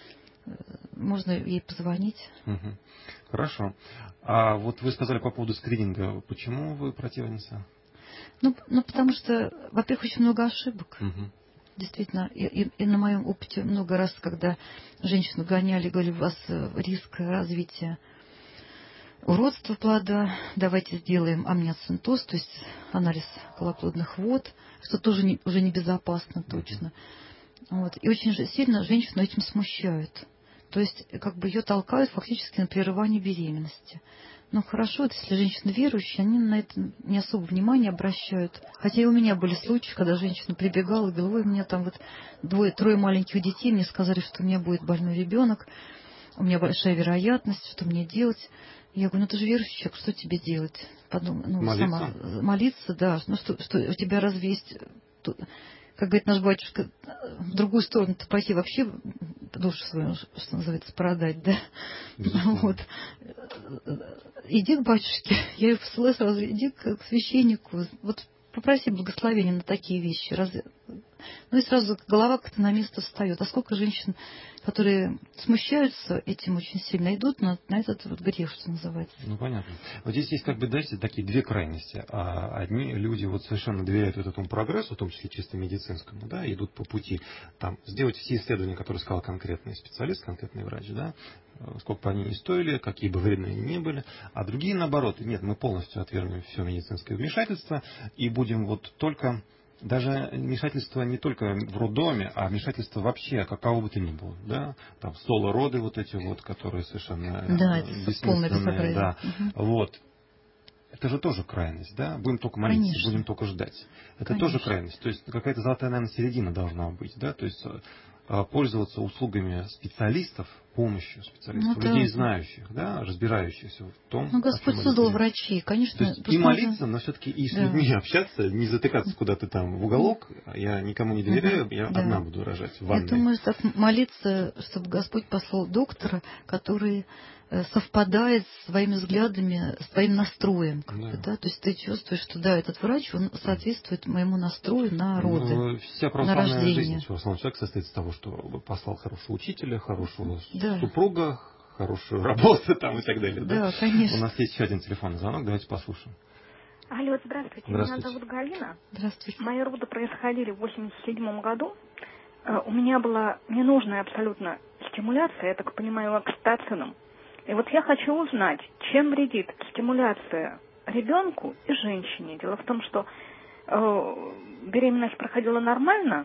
можно ей позвонить. Угу. Хорошо. А вот вы сказали по поводу скрининга. Почему вы противница? Ну, ну потому что, во-первых, очень много ошибок. Угу. Действительно, и, и, и на моем опыте много раз, когда женщину гоняли, говорили, у вас риск развития уродства плода, давайте сделаем амниоцентоз, то есть анализ полоплодных вод, что тоже не, уже небезопасно точно. Вот. И очень же сильно женщину этим смущают. То есть как бы ее толкают фактически на прерывание беременности. Ну хорошо, вот если женщины верующие, они на это не особо внимания обращают. Хотя и у меня были случаи, когда женщина прибегала и говорила, ой, у меня там вот двое, трое маленьких детей, мне сказали, что у меня будет больной ребенок, у меня большая вероятность, что мне делать. Я говорю, ну ты же верующий человек, что тебе делать? Подумай, ну, молиться? Сама, молиться, да. Ну что, что у тебя разве есть... как говорит наш батюшка, в другую сторону-то пойти вообще душу свою, что называется, продать, да? Вот. Иди к батюшке, я ее посылаю сразу, иди к священнику, вот попроси благословения на такие вещи. Разве... Ну и сразу голова как-то на место встает. А сколько женщин, которые смущаются этим очень сильно, идут на, на этот вот грех, что называется. Ну, понятно. Вот здесь есть, как бы, знаете, такие две крайности. А одни люди вот совершенно доверяют вот этому прогрессу, в том числе чисто медицинскому, да, идут по пути, там, сделать все исследования, которые сказал конкретный специалист, конкретный врач, да, сколько бы они ни стоили, какие бы вредные они ни были, а другие, наоборот, нет, мы полностью отвергнем все медицинское вмешательство и будем вот только... Даже вмешательство не только в роддоме, а вмешательство вообще какого бы то ни было, да, там соло-роды вот эти вот, которые совершенно да, бессмысленные, да, угу. Вот. Это же тоже крайность, да, будем только молиться, конечно. Будем только ждать. Это конечно. Тоже крайность, то есть какая-то золотая, наверное, середина должна быть, да, то есть пользоваться услугами специалистов, помощью специалистов, ну, людей да. знающих, да, разбирающихся в том, ну, Господь создал врачей, конечно. То есть и молиться, но все-таки и с да. людьми общаться, не затыкаться куда-то там в уголок. Я никому не доверяю, угу. я да. одна буду рожать в ванной. Я думаю, так молиться, чтобы Господь послал доктора, который совпадает с своими взглядами, с твоим настроем. Как да. бы, да? То есть ты чувствуешь, что да, этот врач, он соответствует моему настрою на роды, ну, вся православная жизнь православного человека состоит из того, что послал хорошего учителя, хорошего да. супруга, хорошую работу там и так далее. Да, да, конечно. У нас есть еще один телефонный звонок, давайте послушаем. Алло, здравствуйте. Здравствуйте. Меня зовут Галина. Здравствуйте. Мои роды происходили в восемьдесят седьмом году. У меня была ненужная абсолютно стимуляция, я так понимаю, окситоцином. И вот я хочу узнать, чем вредит стимуляция ребенку и женщине. Дело в том, что э, беременность проходила нормально,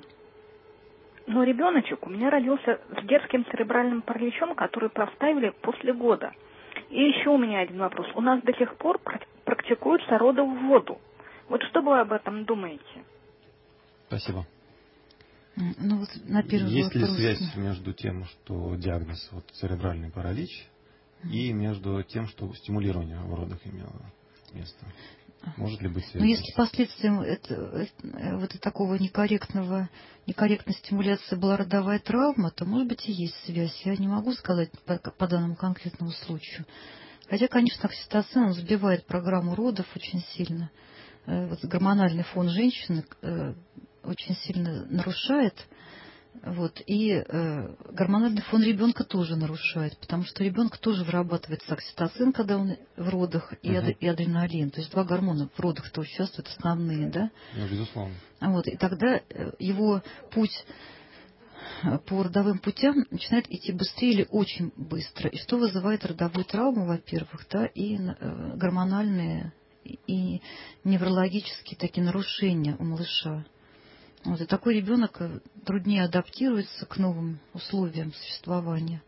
но ребеночек у меня родился с детским церебральным параличом, который поставили после года. И еще у меня один вопрос. У нас до сих пор практикуются роды в воду. Вот что вы об этом думаете? Спасибо. Ну, вот на первый Есть ли вопрос... связь между тем, что диагноз вот, церебральный паралич, и между тем, что стимулирование в родах имело место? Может ли быть связь? Но если последствием это, это, вот такого некорректного, некорректной стимуляции была родовая травма, то, может быть, и есть связь. Я не могу сказать по, по данному конкретному случаю. Хотя, конечно, окситоцин, он сбивает программу родов очень сильно. Вот гормональный фон женщины очень сильно нарушает. Вот, и э, гормональный фон ребенка тоже нарушает, потому что ребенка тоже вырабатывается окситоцин, когда он в родах, и, uh-huh. и адреналин. То есть два гормона в родах-то участвуют основные, да? Ну, безусловно. Вот, и тогда его путь по родовым путям начинает идти быстрее или очень быстро. И что вызывает родовую травму, во-первых, да, и э, гормональные, и неврологические такие нарушения у малыша. Вот, и такой ребенок труднее адаптируется к новым условиям существования.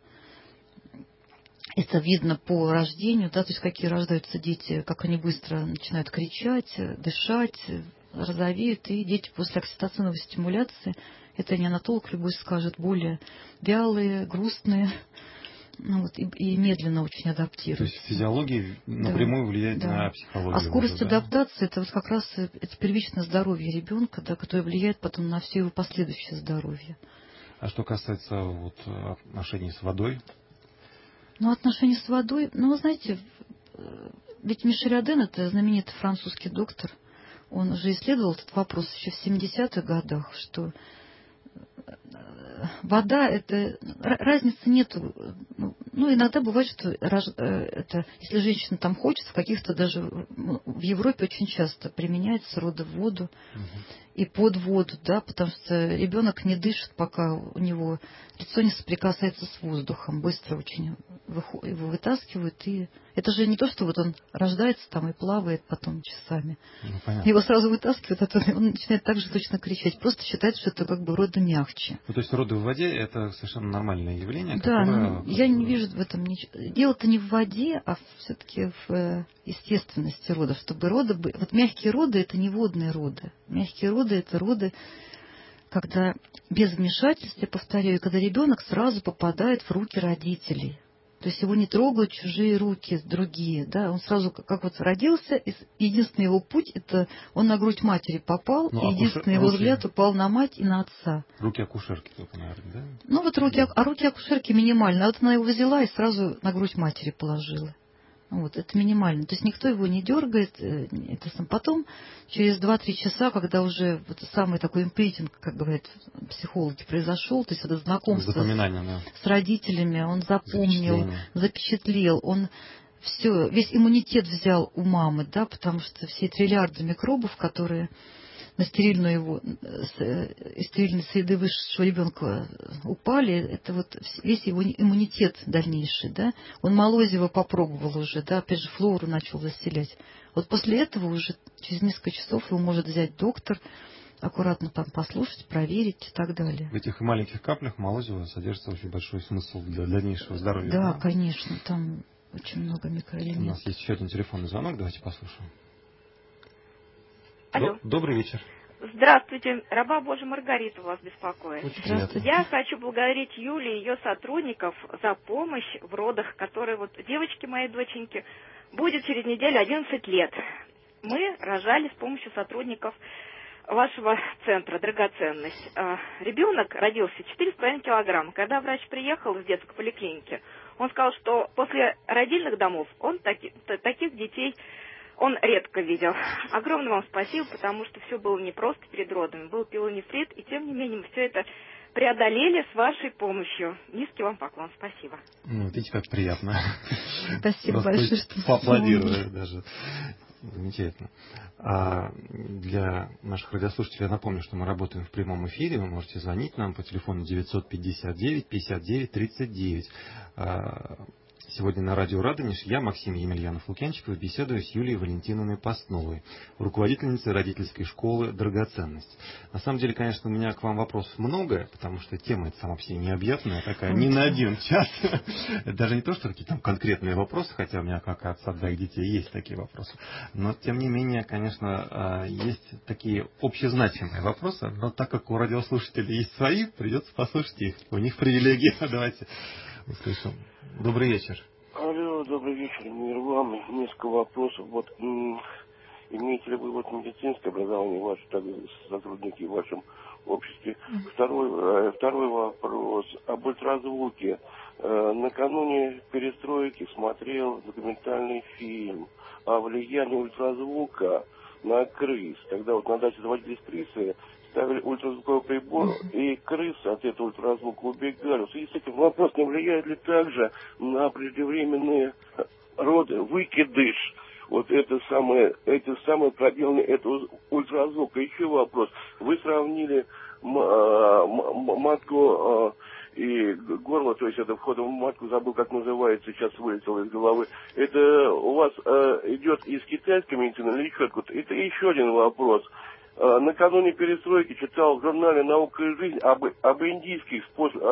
Это видно по рождению, да, то есть какие рождаются дети, как они быстро начинают кричать, дышать, розовеют, и дети после окситоциновой стимуляции, это неонатолог любой скажет, более вялые, грустные, ну, вот, и, и медленно очень адаптируются. То есть физиология напрямую да, влияет да. на психологию. А скорость мужа, да? адаптации это вот как раз это первичное здоровье ребенка, да, которое влияет потом на все его последующее здоровье. А что касается вот, отношений с водой? Ну, отношения с водой, ну, вы знаете, ведь Мишель Аден, это знаменитый французский доктор, он уже исследовал этот вопрос еще в семидесятых годах, что вода, это разницы нету. Ну, иногда бывает, что это, если женщина там хочет, в каких-то даже в Европе очень часто применяется роды в воду угу. и под воду, да, потому что ребенок не дышит, пока у него лицо не соприкасается с воздухом, быстро очень его вытаскивают. И это же не то, что вот он рождается там и плавает потом часами. Ну, его сразу вытаскивают, а то он начинает так же точно кричать. Просто считает, что это как бы роды мягче. Ну, то есть роды в воде это совершенно нормальное явление. Да, которое... ну, я не вижу в этом ничего. Дело-то не в воде, а все-таки в естественности родов. Чтобы роды были... Вот мягкие роды это не водные роды. Мягкие роды это роды, когда без вмешательства, я повторяю, когда ребенок сразу попадает в руки родителей. То есть его не трогают чужие руки, другие, да, он сразу как, как вот родился, и единственный его путь, это он на грудь матери попал, ну, и единственный его руки... взгляд упал на мать и на отца. Руки акушерки только, наверное, да? Ну вот руки, а руки акушерки минимально, а вот она его взяла и сразу на грудь матери положила. Вот, это минимально. То есть никто его не дергает. Это сам. Потом, через два-три часа, когда уже вот самый такой импринтинг, как говорят психологи, произошел, то есть это знакомство с, да. с родителями, он запомнил, запечатлел, он все, весь иммунитет взял у мамы, да, потому что все триллиарды микробов, которые на стерильную его, из стерильной среды вышедшего ребенка упали, это вот весь его иммунитет дальнейший, да. Он молозиво попробовал уже, да, опять же флору начал заселять. Вот после этого уже через несколько часов его может взять доктор, аккуратно там послушать, проверить и так далее. В этих маленьких каплях молозива содержится очень большой смысл для дальнейшего здоровья. Да, да? Конечно, там очень много микроэлементов. У нас есть еще один телефонный звонок, давайте послушаем. Алло. Добрый вечер. Здравствуйте. Раба Божия Маргарита вас беспокоит. Здравствуйте. Я хочу благодарить Юлию и ее сотрудников за помощь в родах, которые вот девочки моей доченьки будет через неделю одиннадцать лет. Мы рожали с помощью сотрудников вашего центра «Драгоценность». Ребенок родился четыре с половиной килограмма. Когда врач приехал из детской поликлиники, он сказал, что после родильных домов он таки, таких детей он редко видел. Огромное вам спасибо, потому что все было непросто перед родами. Был пилонефрит, и тем не менее мы все это преодолели с вашей помощью. Низкий вам поклон. Спасибо. Ну, видите, как приятно. Спасибо большое, что поаплодировали даже. Замечательно. А для наших радиослушателей я напомню, что мы работаем в прямом эфире. Вы можете звонить нам по телефону девятьсот пятьдесят девять пятьдесят девять тридцать девять. Сегодня на радио Радонеж я, Максим Емельянов-Лукьянчиков, беседую с Юлией Валентиновной Постновой, руководительницей родительской школы «Драгоценность». На самом деле, конечно, у меня к вам вопросов много, потому что тема эта сама по себе необъятная, такая, не на один час. Это даже не то, что какие-то конкретные вопросы, хотя у меня, как отца двоих детей, есть такие вопросы. Но, тем не менее, конечно, есть такие общезначимые вопросы, но так как у радиослушателей есть свои, придется послушать их. У них привилегия. Давайте услышим. Добрый вечер. Алло, добрый вечер, мир вам. Несколько вопросов. Вот м- имеете ли вы вот медицинское образование ваше, так, сотрудники в вашем обществе? Второй, э, второй вопрос об ультразвуке. Э, накануне перестройки смотрел документальный фильм о влиянии ультразвука на крыс. Тогда вот на даче заводились крысы, ставили ультразвуковой прибор, и крысы от этого ультразвука убегали. В связи с этим вопрос, не влияет ли также на преждевременные роды, выкидыш, вот это самое, это самое проделание этого ультразвука. Еще вопрос. Вы сравнили матку и горло, то есть это входом в матку, забыл, как называется, сейчас вылетело из головы. Это у вас идет из китайской медицины или еще откуда? Это еще один вопрос. Накануне перестройки читал в журнале «Наука и жизнь» об, об индийских способах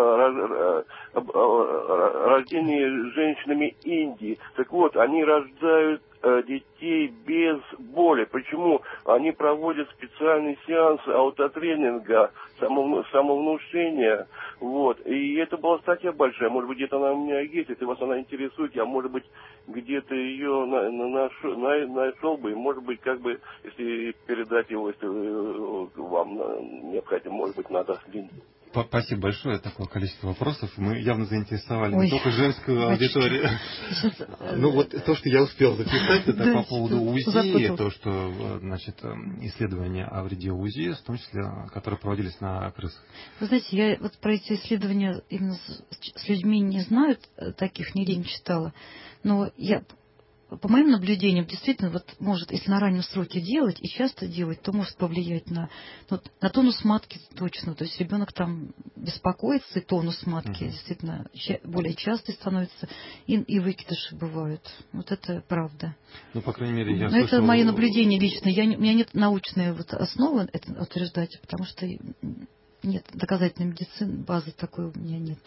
рождения женщинами Индии. Так вот, они рождают детей без боли. Почему? Они проводят специальные сеансы аутотренинга, самовнушения. Вот. И это была статья большая. Может быть, где-то она у меня есть, если вас она интересует, я, может быть, где-то ее на, на, нашел, на, нашел бы. И, может быть, как бы, если передать его, если вам необходимо, может быть, надо следить. Спасибо большое. Такое количество вопросов. Мы явно заинтересовали Ой, не только женскую почти. аудиторию. Сейчас... Ну вот то, что я успел записать, это да, по поводу УЗИ, то, что значит, исследования о вреде УЗИ, в том числе, которые проводились на крысах. Вы знаете, я вот про эти исследования именно с, с людьми не знаю, таких нигде не читала, но я... По моим наблюдениям, действительно, вот может, если на раннем сроке делать и часто делать, то может повлиять на, ну, на тонус матки точно. То есть ребенок там беспокоится, и тонус матки uh-huh. действительно ча- более частый становится, и, и выкидыши бывают. Вот это правда. Ну, по крайней мере, я Но слышал... это мои наблюдения личные. Я не, у меня нет научной вот основы это утверждать, потому что нет доказательной медицины, базы такой у меня нет.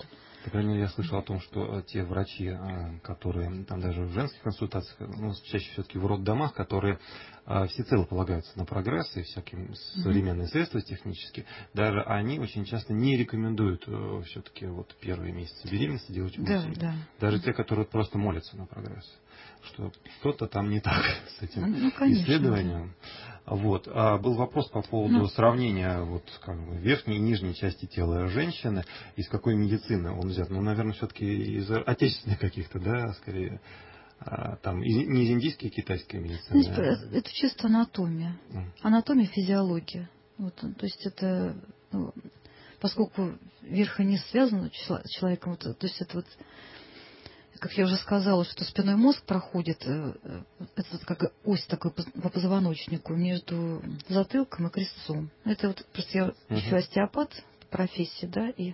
По крайней мере, я слышал о том, что те врачи, которые там даже в женских консультациях, ну, чаще все-таки в роддомах, которые всецело полагаются на прогресс и всякие mm-hmm. современные средства технические, даже они очень часто не рекомендуют все-таки вот первые месяцы беременности делать УЗИ. Да, да. Даже те, которые просто молятся на прогресс. Что что-то там не так с этим ну, конечно, исследованием. Да. Вот. А был вопрос по поводу ну, сравнения вот, как бы, верхней и нижней части тела женщины, из какой медицины он взят. Ну, наверное, все-таки из отечественных каких-то, да, скорее. А, там, из, не из индийской, а китайской медицины. Знаете, это, это чисто анатомия. Mm. Анатомия, физиология. Вот, то есть это, ну, поскольку верх и низ связаны с человеком, вот, то есть это вот, как я уже сказала, что спинной мозг проходит, это как ось такой по позвоночнику между затылком и крестцом. Это вот просто я uh-huh. еще остеопат по профессии, да, и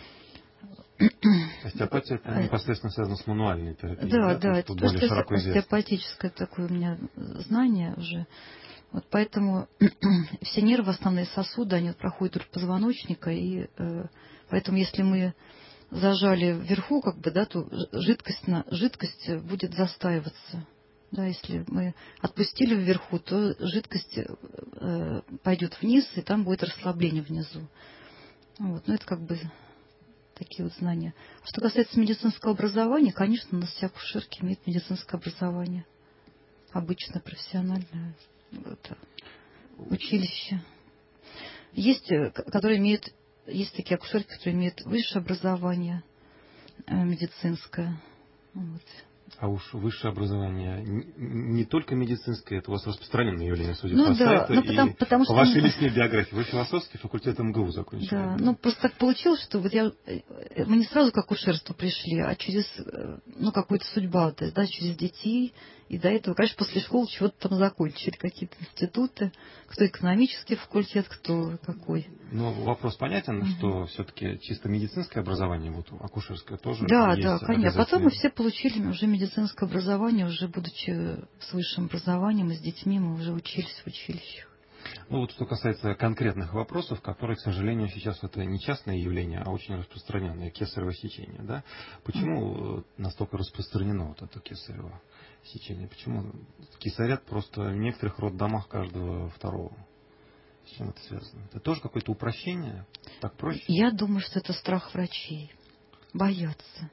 остеопатия это непосредственно связано с мануальной терапией. Да, да, да, это просто остеопатическое такое у меня знание уже. Вот поэтому все нервы, основные сосуды, они проходят вдоль позвоночника, и э, поэтому если мы зажали вверху, как бы, да, то жидкость, на, жидкость будет застаиваться. Да, если мы отпустили вверху, то жидкость э, пойдет вниз, и там будет расслабление внизу. Вот, ну, это как бы такие вот знания. Что касается медицинского образования, конечно, у нас все акушерки имеют медицинское образование. Обычное, профессиональное это, училище. Есть, которые имеют... Есть такие акушерки, которые имеют высшее образование э, медицинское. Вот. А уж высшее образование не, не только медицинское, это у вас распространенное явление, судя ну, по да, сайту ну, потому, и потому, по что... вашей личной биографии. Вы философский факультет эм гэ у закончили. Да, ну просто так получилось, что вот я... мы не сразу к акушерству пришли, а через, ну, какую-то судьбу, то есть, да, через детей. И до этого, конечно, после школы чего-то там закончили, какие-то институты, кто экономический факультет, кто какой. Но вопрос понятен, угу. что все-таки чисто медицинское образование, вот акушерское тоже да, есть. Да, да, конечно. А потом мы все получили уже медицинское образование, уже будучи с высшим образованием и с детьми, мы уже учились в училищах. Ну вот что касается конкретных вопросов, которые, к сожалению, сейчас это не частное явление, а очень распространенное, кесарево сечение, да? Почему mm. настолько распространено вот это кесарево сечение? Почему кесарят просто в некоторых роддомах каждого второго? С чем это связано? Это тоже какое-то упрощение? Так проще? Я думаю, что это страх врачей. Боятся.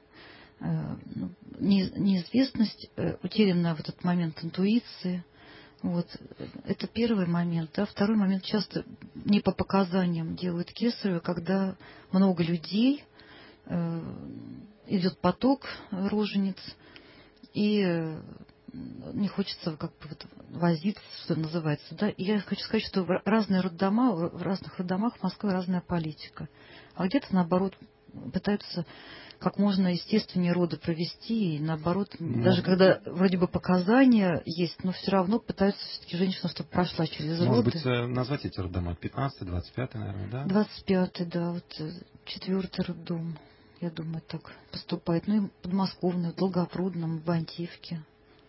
Неизвестность, утерянная в этот момент интуиции. Вот. Это первый момент. Да. Второй момент, часто не по показаниям делают кесарево, когда много людей, э, идет поток рожениц, и э, не хочется как бы вот возиться, что называется. Да. И я хочу сказать, что в разные роддома, в разных роддомах в Москве разная политика. А где-то, наоборот, пытаются как можно естественнее роды провести, и наоборот, ну, даже когда вроде бы показания есть, но все равно пытаются все-таки женщину, чтобы прошла через Может роды. Может быть, назвать эти роддома? пятнадцатый, двадцать пятый, наверное, да? двадцать пятый, да, вот четвертый роддом, я думаю, так поступает. Ну и подмосковный, в Долгопрудном, в Антивке.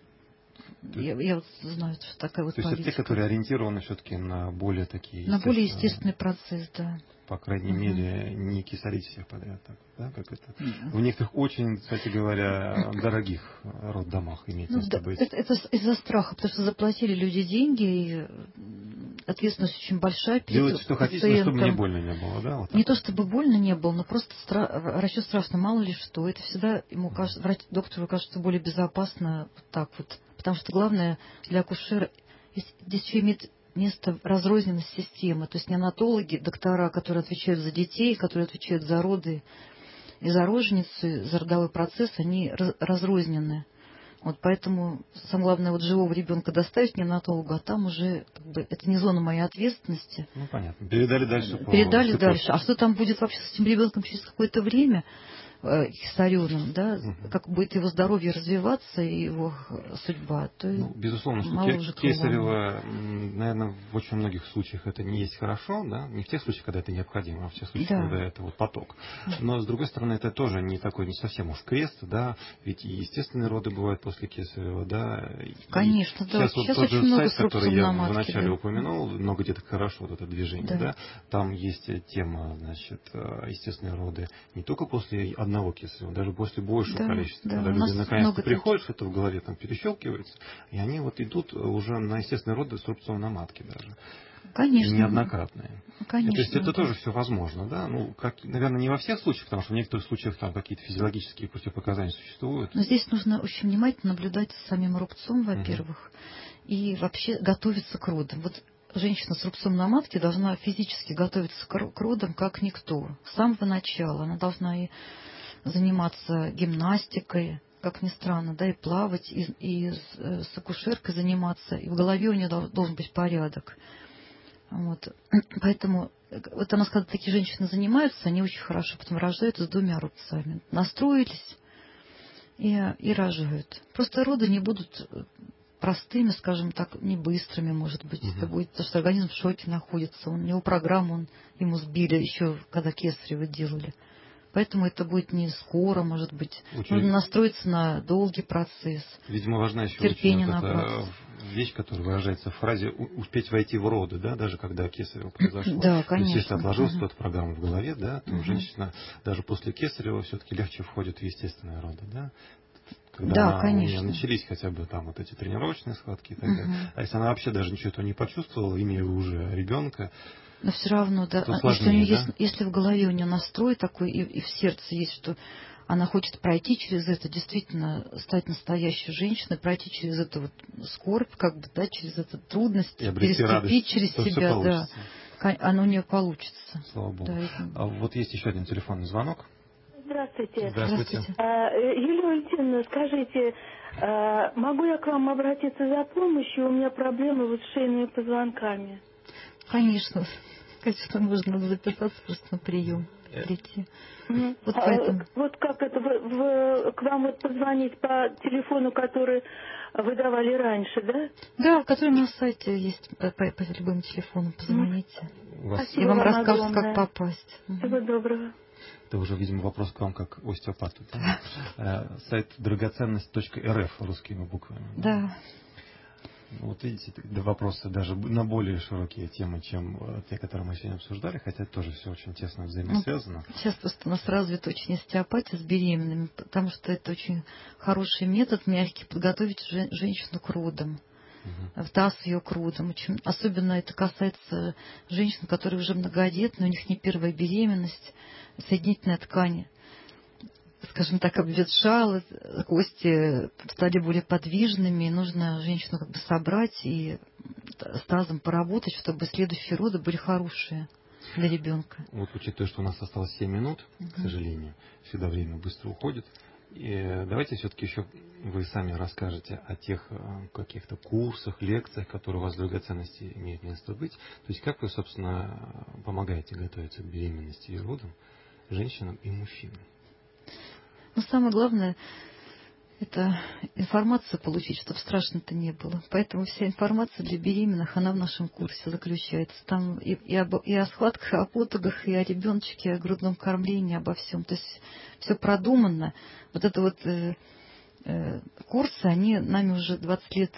Я, я вот знаю, что такая вот То политика. есть это те, которые ориентированы все-таки на более такие... На более естественный процесс, да. По крайней угу. мере, не кесарить всех подряд. Так, да, как это? Угу. В некоторых очень, кстати говоря, дорогих роддомах имеет место ну, быть. Это, это из-за страха, потому что заплатили люди деньги, и ответственность очень большая перед Делайте, что пациентом. хотите, но чтобы мне больно не было, да? Вот не то, чтобы больно не было, но просто стра... врачу страшно, мало ли что. Это всегда ему кажется, врач, доктору кажется более безопасно вот так вот. Потому что главное для акушера, здесь еще имеет место разрозненность системы. То есть неонатологи, доктора, которые отвечают за детей, которые отвечают за роды и за роженицу, за родовой процесс, они разрознены. Вот поэтому самое главное вот живого ребенка доставить неонатологу, а там уже как бы, это не зона моей ответственности. Ну понятно. Передали дальше. По Передали дальше. А что там будет вообще с этим ребенком через какое-то время? Кесаревым, да, угу. как будет его здоровье развиваться и его судьба, то ну, безусловно, что кесарево, наверное, в очень многих случаях это не есть хорошо, да, не в тех случаях, когда это необходимо, а в тех случаях, да. когда это вот поток. Но, с другой стороны, это тоже не такой, не совсем уж крест, да, ведь и естественные роды бывают после кесарева, да. Конечно, и да. Сейчас вот сейчас тот очень же много сайт, который я вначале да. упомянул, много деток хорошо, вот это движение, да. да, там есть тема, значит, естественные роды не только после одного кесарева, даже после большего да, количества. Да, когда люди наконец-то приходят, что-то в голове там перещелкивается, и они вот идут уже на естественные роды с рубцом на матке даже. Конечно. Неоднократные. Конечно. То есть это да. тоже все возможно, да? Ну, как, наверное, не во всех случаях, потому что в некоторых случаях там какие-то физиологические противопоказания существуют. Но здесь нужно очень внимательно наблюдать за самим рубцом, во-первых, угу. и вообще готовиться к родам. Вот женщина с рубцом на матке должна физически готовиться к родам, как никто. С самого начала она должна и заниматься гимнастикой, как ни странно, да, и плавать, и, и с, с акушеркой заниматься, и в голове у нее должен быть порядок. Вот. Поэтому, вот она сказала, такие женщины занимаются, они очень хорошо потом рожают с двумя рубцами. Настроились и, и рожают. Просто роды не будут простыми, скажем так, не быстрыми, может быть. Угу. Это будет, потому что организм в шоке находится. Он, у него программу, он, ему сбили еще, когда кесарево делали. Поэтому это будет не скоро, может быть. Очень... Нужно настроиться на долгий процесс. Видимо, важна еще терпение очень вот набраться. Эта вещь, которая выражается в фразе «успеть войти в роды», да, даже когда кесарево произошло. Да, конечно. То есть, если отложилась uh-huh. эта программа в голове, да, то uh-huh. женщина даже после кесарева все-таки легче входит в естественные роды, да. Когда да, она, конечно. у нее начались хотя бы там вот эти тренировочные схватки и так uh-huh. далее. А если она вообще даже ничего этого не почувствовала, имея уже ребенка, но все равно, да, сложнее, если, у нее да? есть, если в голове у нее настрой такой, и, и в сердце есть, что она хочет пройти через это, действительно стать настоящей женщиной, пройти через эту вот скорбь, как бы, да, через эту трудность, переступить радость, через себя, да, оно у нее получится. Слава Богу. Да, а вот есть еще один телефонный звонок. Здравствуйте. Здравствуйте. А, Юлия Валентиновна, скажите, а, могу я к вам обратиться за помощью? У меня проблемы вот с шейными позвонками. Конечно. Конечно, можно записаться просто на прием, прийти. Mm-hmm. Вот, а, поэтому... вот как это, в, в, к вам вот позвонить по телефону, который вы давали раньше, да? Да, который на сайте есть, по, по, по любым телефонам позвоните. Mm-hmm. Спасибо и вам, вам расскажут, огромное. как попасть. Всего доброго. Это уже, видимо, вопрос к вам как остеопату. Да? Сайт драгоценность точка эр эф русскими буквами. Да. Вот видите, вопросы даже на более широкие темы, чем те, которые мы сегодня обсуждали, хотя тоже все очень тесно взаимосвязано. Ну, сейчас просто у нас развита очень остеопатия с беременными, потому что это очень хороший метод, мягкий, подготовить женщину к родам. Угу. В таз ее к родам. Очень, особенно это касается женщин, которые уже многодетны, у них не первая беременность, соединительная ткань, скажем так, обветшала, кости стали более подвижными, и нужно женщину как бы собрать и с тазом поработать, чтобы следующие роды были хорошие для ребенка. Вот учитывая, что у нас осталось семь минут, угу. к сожалению, всегда время быстро уходит. И давайте все-таки еще вы сами расскажете о тех каких-то курсах, лекциях, которые у вас в драгоценности имеют место быть. То есть как вы, собственно, помогаете готовиться к беременности и родам женщинам и мужчинам? Но самое главное, это информацию получить, чтобы страшно-то не было. Поэтому вся информация для беременных, она в нашем курсе заключается. Там и, и, об, и о схватках, и о потугах, и о ребеночке, и о грудном кормлении, обо всем. То есть все продумано. Вот это вот э, э, курсы, они нами уже двадцать лет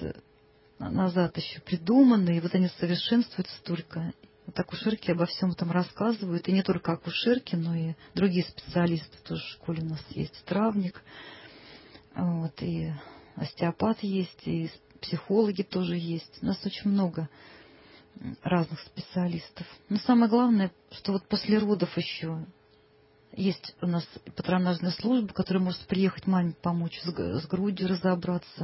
назад еще придуманы, и вот они совершенствуются только. Вот акушерки обо всем этом рассказывают, и не только акушерки, но и другие специалисты тоже в школе у нас есть, травник, вот, и остеопат есть, и психологи тоже есть. У нас очень много разных специалистов. Но самое главное, что вот после родов еще есть у нас патронажная служба, которая может приехать маме помочь с, с грудью разобраться,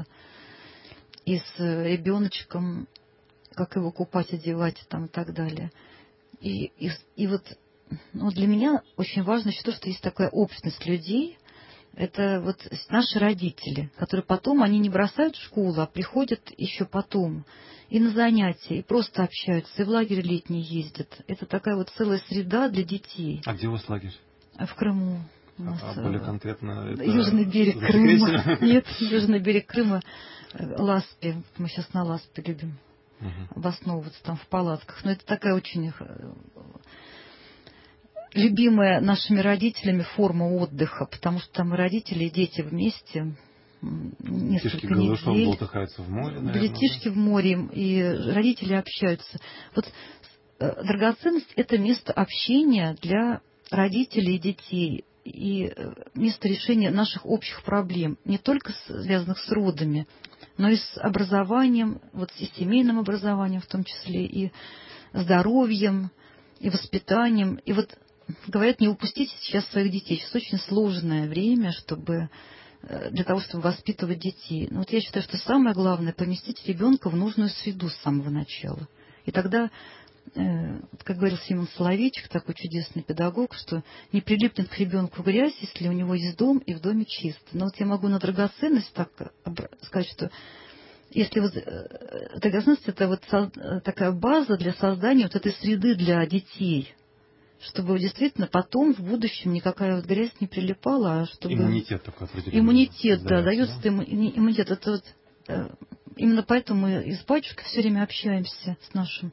и с ребеночком, как его купать, одевать там, и так далее. И, и, и вот ну, для меня очень важно еще то, что есть такая общность людей. Это вот наши родители, которые потом, они не бросают школу, а приходят еще потом и на занятия, и просто общаются, и в лагерь летний ездят. Это такая вот целая среда для детей. А где у вас лагерь? В Крыму. У нас, а более конкретно это Южный берег Крыма. Нет, южный берег Крыма, Ласпи. Мы сейчас на Ласпи любим угу. обосновываться там в палатках. Но это такая очень любимая нашими родителями форма отдыха, потому что там и родители, и дети вместе несколько Детишки голышом недель. болтыхаются в море, наверное. Детишки в море, и родители общаются. Вот драгоценность — это место общения для родителей и детей. и место решения наших общих проблем, не только связанных с родами, но и с образованием, вот и семейным образованием в том числе, и здоровьем, и воспитанием. И вот говорят, не упустите сейчас своих детей. Сейчас очень сложное время, чтобы, для того, чтобы воспитывать детей. Но вот я считаю, что самое главное — поместить ребенка в нужную среду с самого начала. И тогда, как говорил Симон Соловейчик, такой чудесный педагог, что не прилипнет к ребенку грязь, если у него есть дом и в доме чисто. Но вот я могу на драгоценность так сказать, что если вот драгоценность — это вот такая база для создания вот этой среды для детей, чтобы действительно потом в будущем никакая вот грязь не прилипала, а чтобы... Иммунитет такой определенный. Иммунитет, да, дается да? иммунитет. Это вот, именно поэтому мы и с батюшкой все время общаемся с нашим.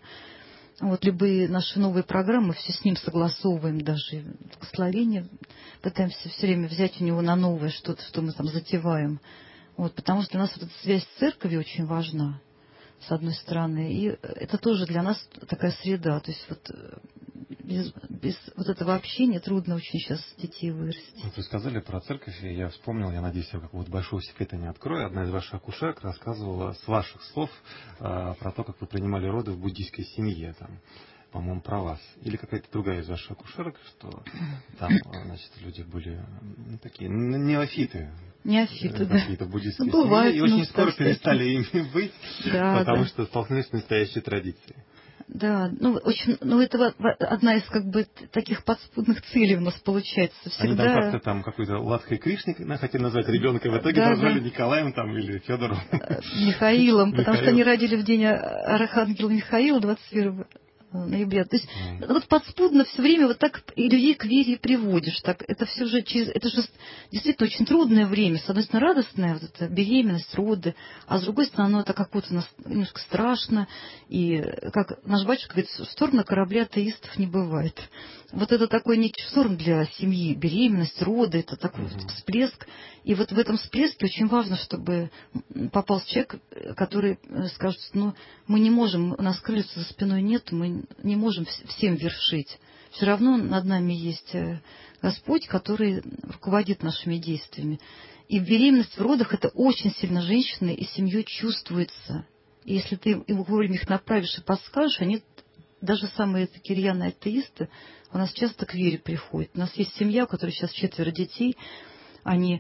Вот любые наши новые программы, все с ним согласовываем, даже благословение пытаемся все время взять у него на новое что-то, что мы там затеваем. Вот, потому что для нас вот эта связь с церковью очень важна, с одной стороны, и это тоже для нас такая среда. То есть вот без, без вот этого общения трудно очень сейчас детей вырастить. Вот вы сказали про церковь, и я вспомнил, я надеюсь, я какого-то большого секрета не открою. Одна из ваших акушерок рассказывала с ваших слов а, про то, как вы принимали роды в буддийской семье, там, по-моему, про вас. Или какая-то другая из ваших акушерок, что там, значит, люди были ну, такие неофиты. Неофиты, да. Какие-то буддийские ну, бывает, семьи, и очень ну, скоро перестали ими быть, да, потому да. что столкнулись с настоящей традицией. Да, ну очень, ну это одна из как бы таких подспудных целей у нас получается всегда. Они там как-то там какой-то Ладхой Кришной хотели назвать ребенка, в итоге да, назвали да. Николаем там или Федором. Михаилом, потому что они родили в день Архангела Михаила двадцать первого ноября. То есть mm. вот подспудно все время вот так и людей к вере приводишь. Так, это все же через, это же действительно очень трудное время. С одной стороны, радостная вот эта беременность, роды, а с другой стороны, оно это как-то немножко страшно. И, как наш батюшка говорит, в сторону корабля атеистов не бывает. Вот это такой некий шторм для семьи, беременность, роды, это такой mm-hmm. вот всплеск. И вот в этом всплеске очень важно, чтобы попался человек, который скажет, ну, мы не можем, у нас крыльца за спиной нет, мы не можем всем вершить. Все равно над нами есть Господь, который руководит нашими действиями. И беременность в родах — это очень сильно женщины и семьей чувствуется. И если ты им вовремя их направишь и подскажешь, они, даже самые такие рьяные атеисты, у нас часто к вере приходят. У нас есть семья, у которой сейчас четверо детей, они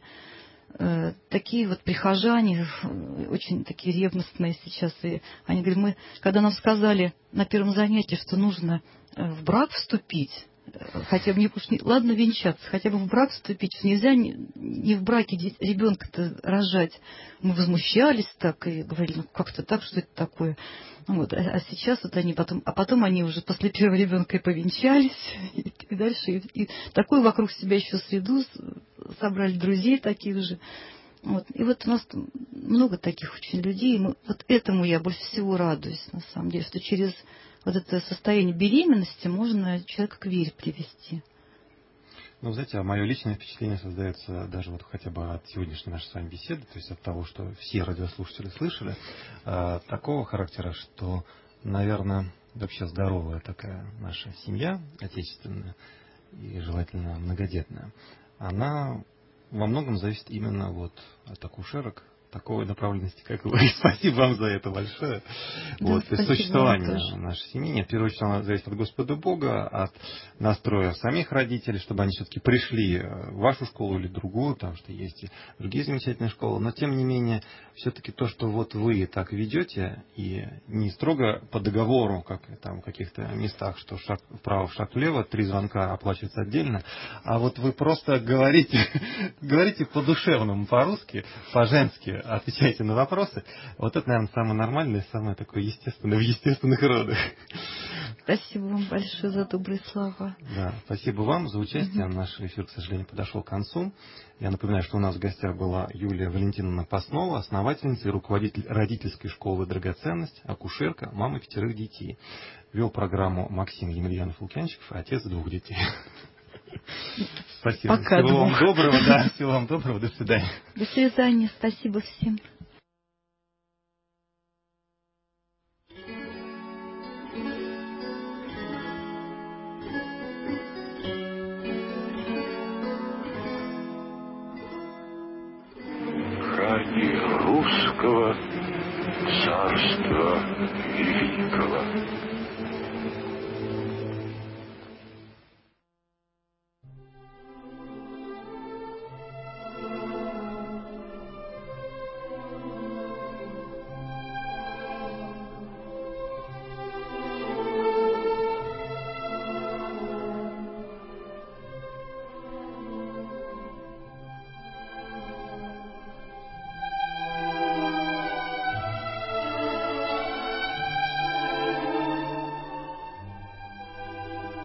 э, такие вот прихожане, очень такие ревностные сейчас. И они говорят, мы, когда нам сказали на первом занятии, что нужно в брак вступить, хотя бы не, не ладно венчаться, хотя бы в брак вступить, что нельзя не, не в браке ребенка-то рожать. Мы возмущались так и говорили, ну как-то так, что это такое. Вот, а, а сейчас вот они потом, а потом они уже после первого ребенка и повенчались, и, и дальше, и, и такую вокруг себя еще среду собрали друзей таких же. Вот. И вот у нас много таких очень людей, и мы, вот этому я больше всего радуюсь, на самом деле, что через вот это состояние беременности можно человека к вере привести. Ну, знаете, мое личное впечатление создается даже вот хотя бы от сегодняшней нашей с вами беседы, то есть от того, что все радиослушатели слышали, э, такого характера, что, наверное, вообще здоровая такая наша семья, отечественная и желательно многодетная, она во многом зависит именно вот от акушерок такой направленности, как вы. Спасибо вам за это большое. Да, вот, и существование нашей семьи. Нет, в первую очередь, она зависит от Господа Бога, от настроя самих родителей, чтобы они все-таки пришли в вашу школу или другую, потому что есть и другие замечательные школы. Но, тем не менее, все-таки то, что вот вы так ведете, и не строго по договору, как там в каких-то местах, что шаг вправо, шаг влево, три звонка оплачиваются отдельно, а вот вы просто говорите, говорите по-душевному, по-русски, по-женски, отвечаете на вопросы. Вот это, наверное, самое нормальное, самое такое естественное в естественных родах. Спасибо вам большое за добрые слова. Да, спасибо вам за участие. Угу. Наш эфир, к сожалению, подошел к концу. Я напоминаю, что у нас в гостях была Юлия Валентиновна Паснова, основательница и руководитель родительской школы «Драгоценность», акушерка, мама пятерых детей. Вел программу Максим Емельянов-Лукьянчиков, отец двух детей. Спасибо. Пока всего двух. вам доброго, да, всего вам доброго, до свидания. До свидания, спасибо всем. Царства Великого.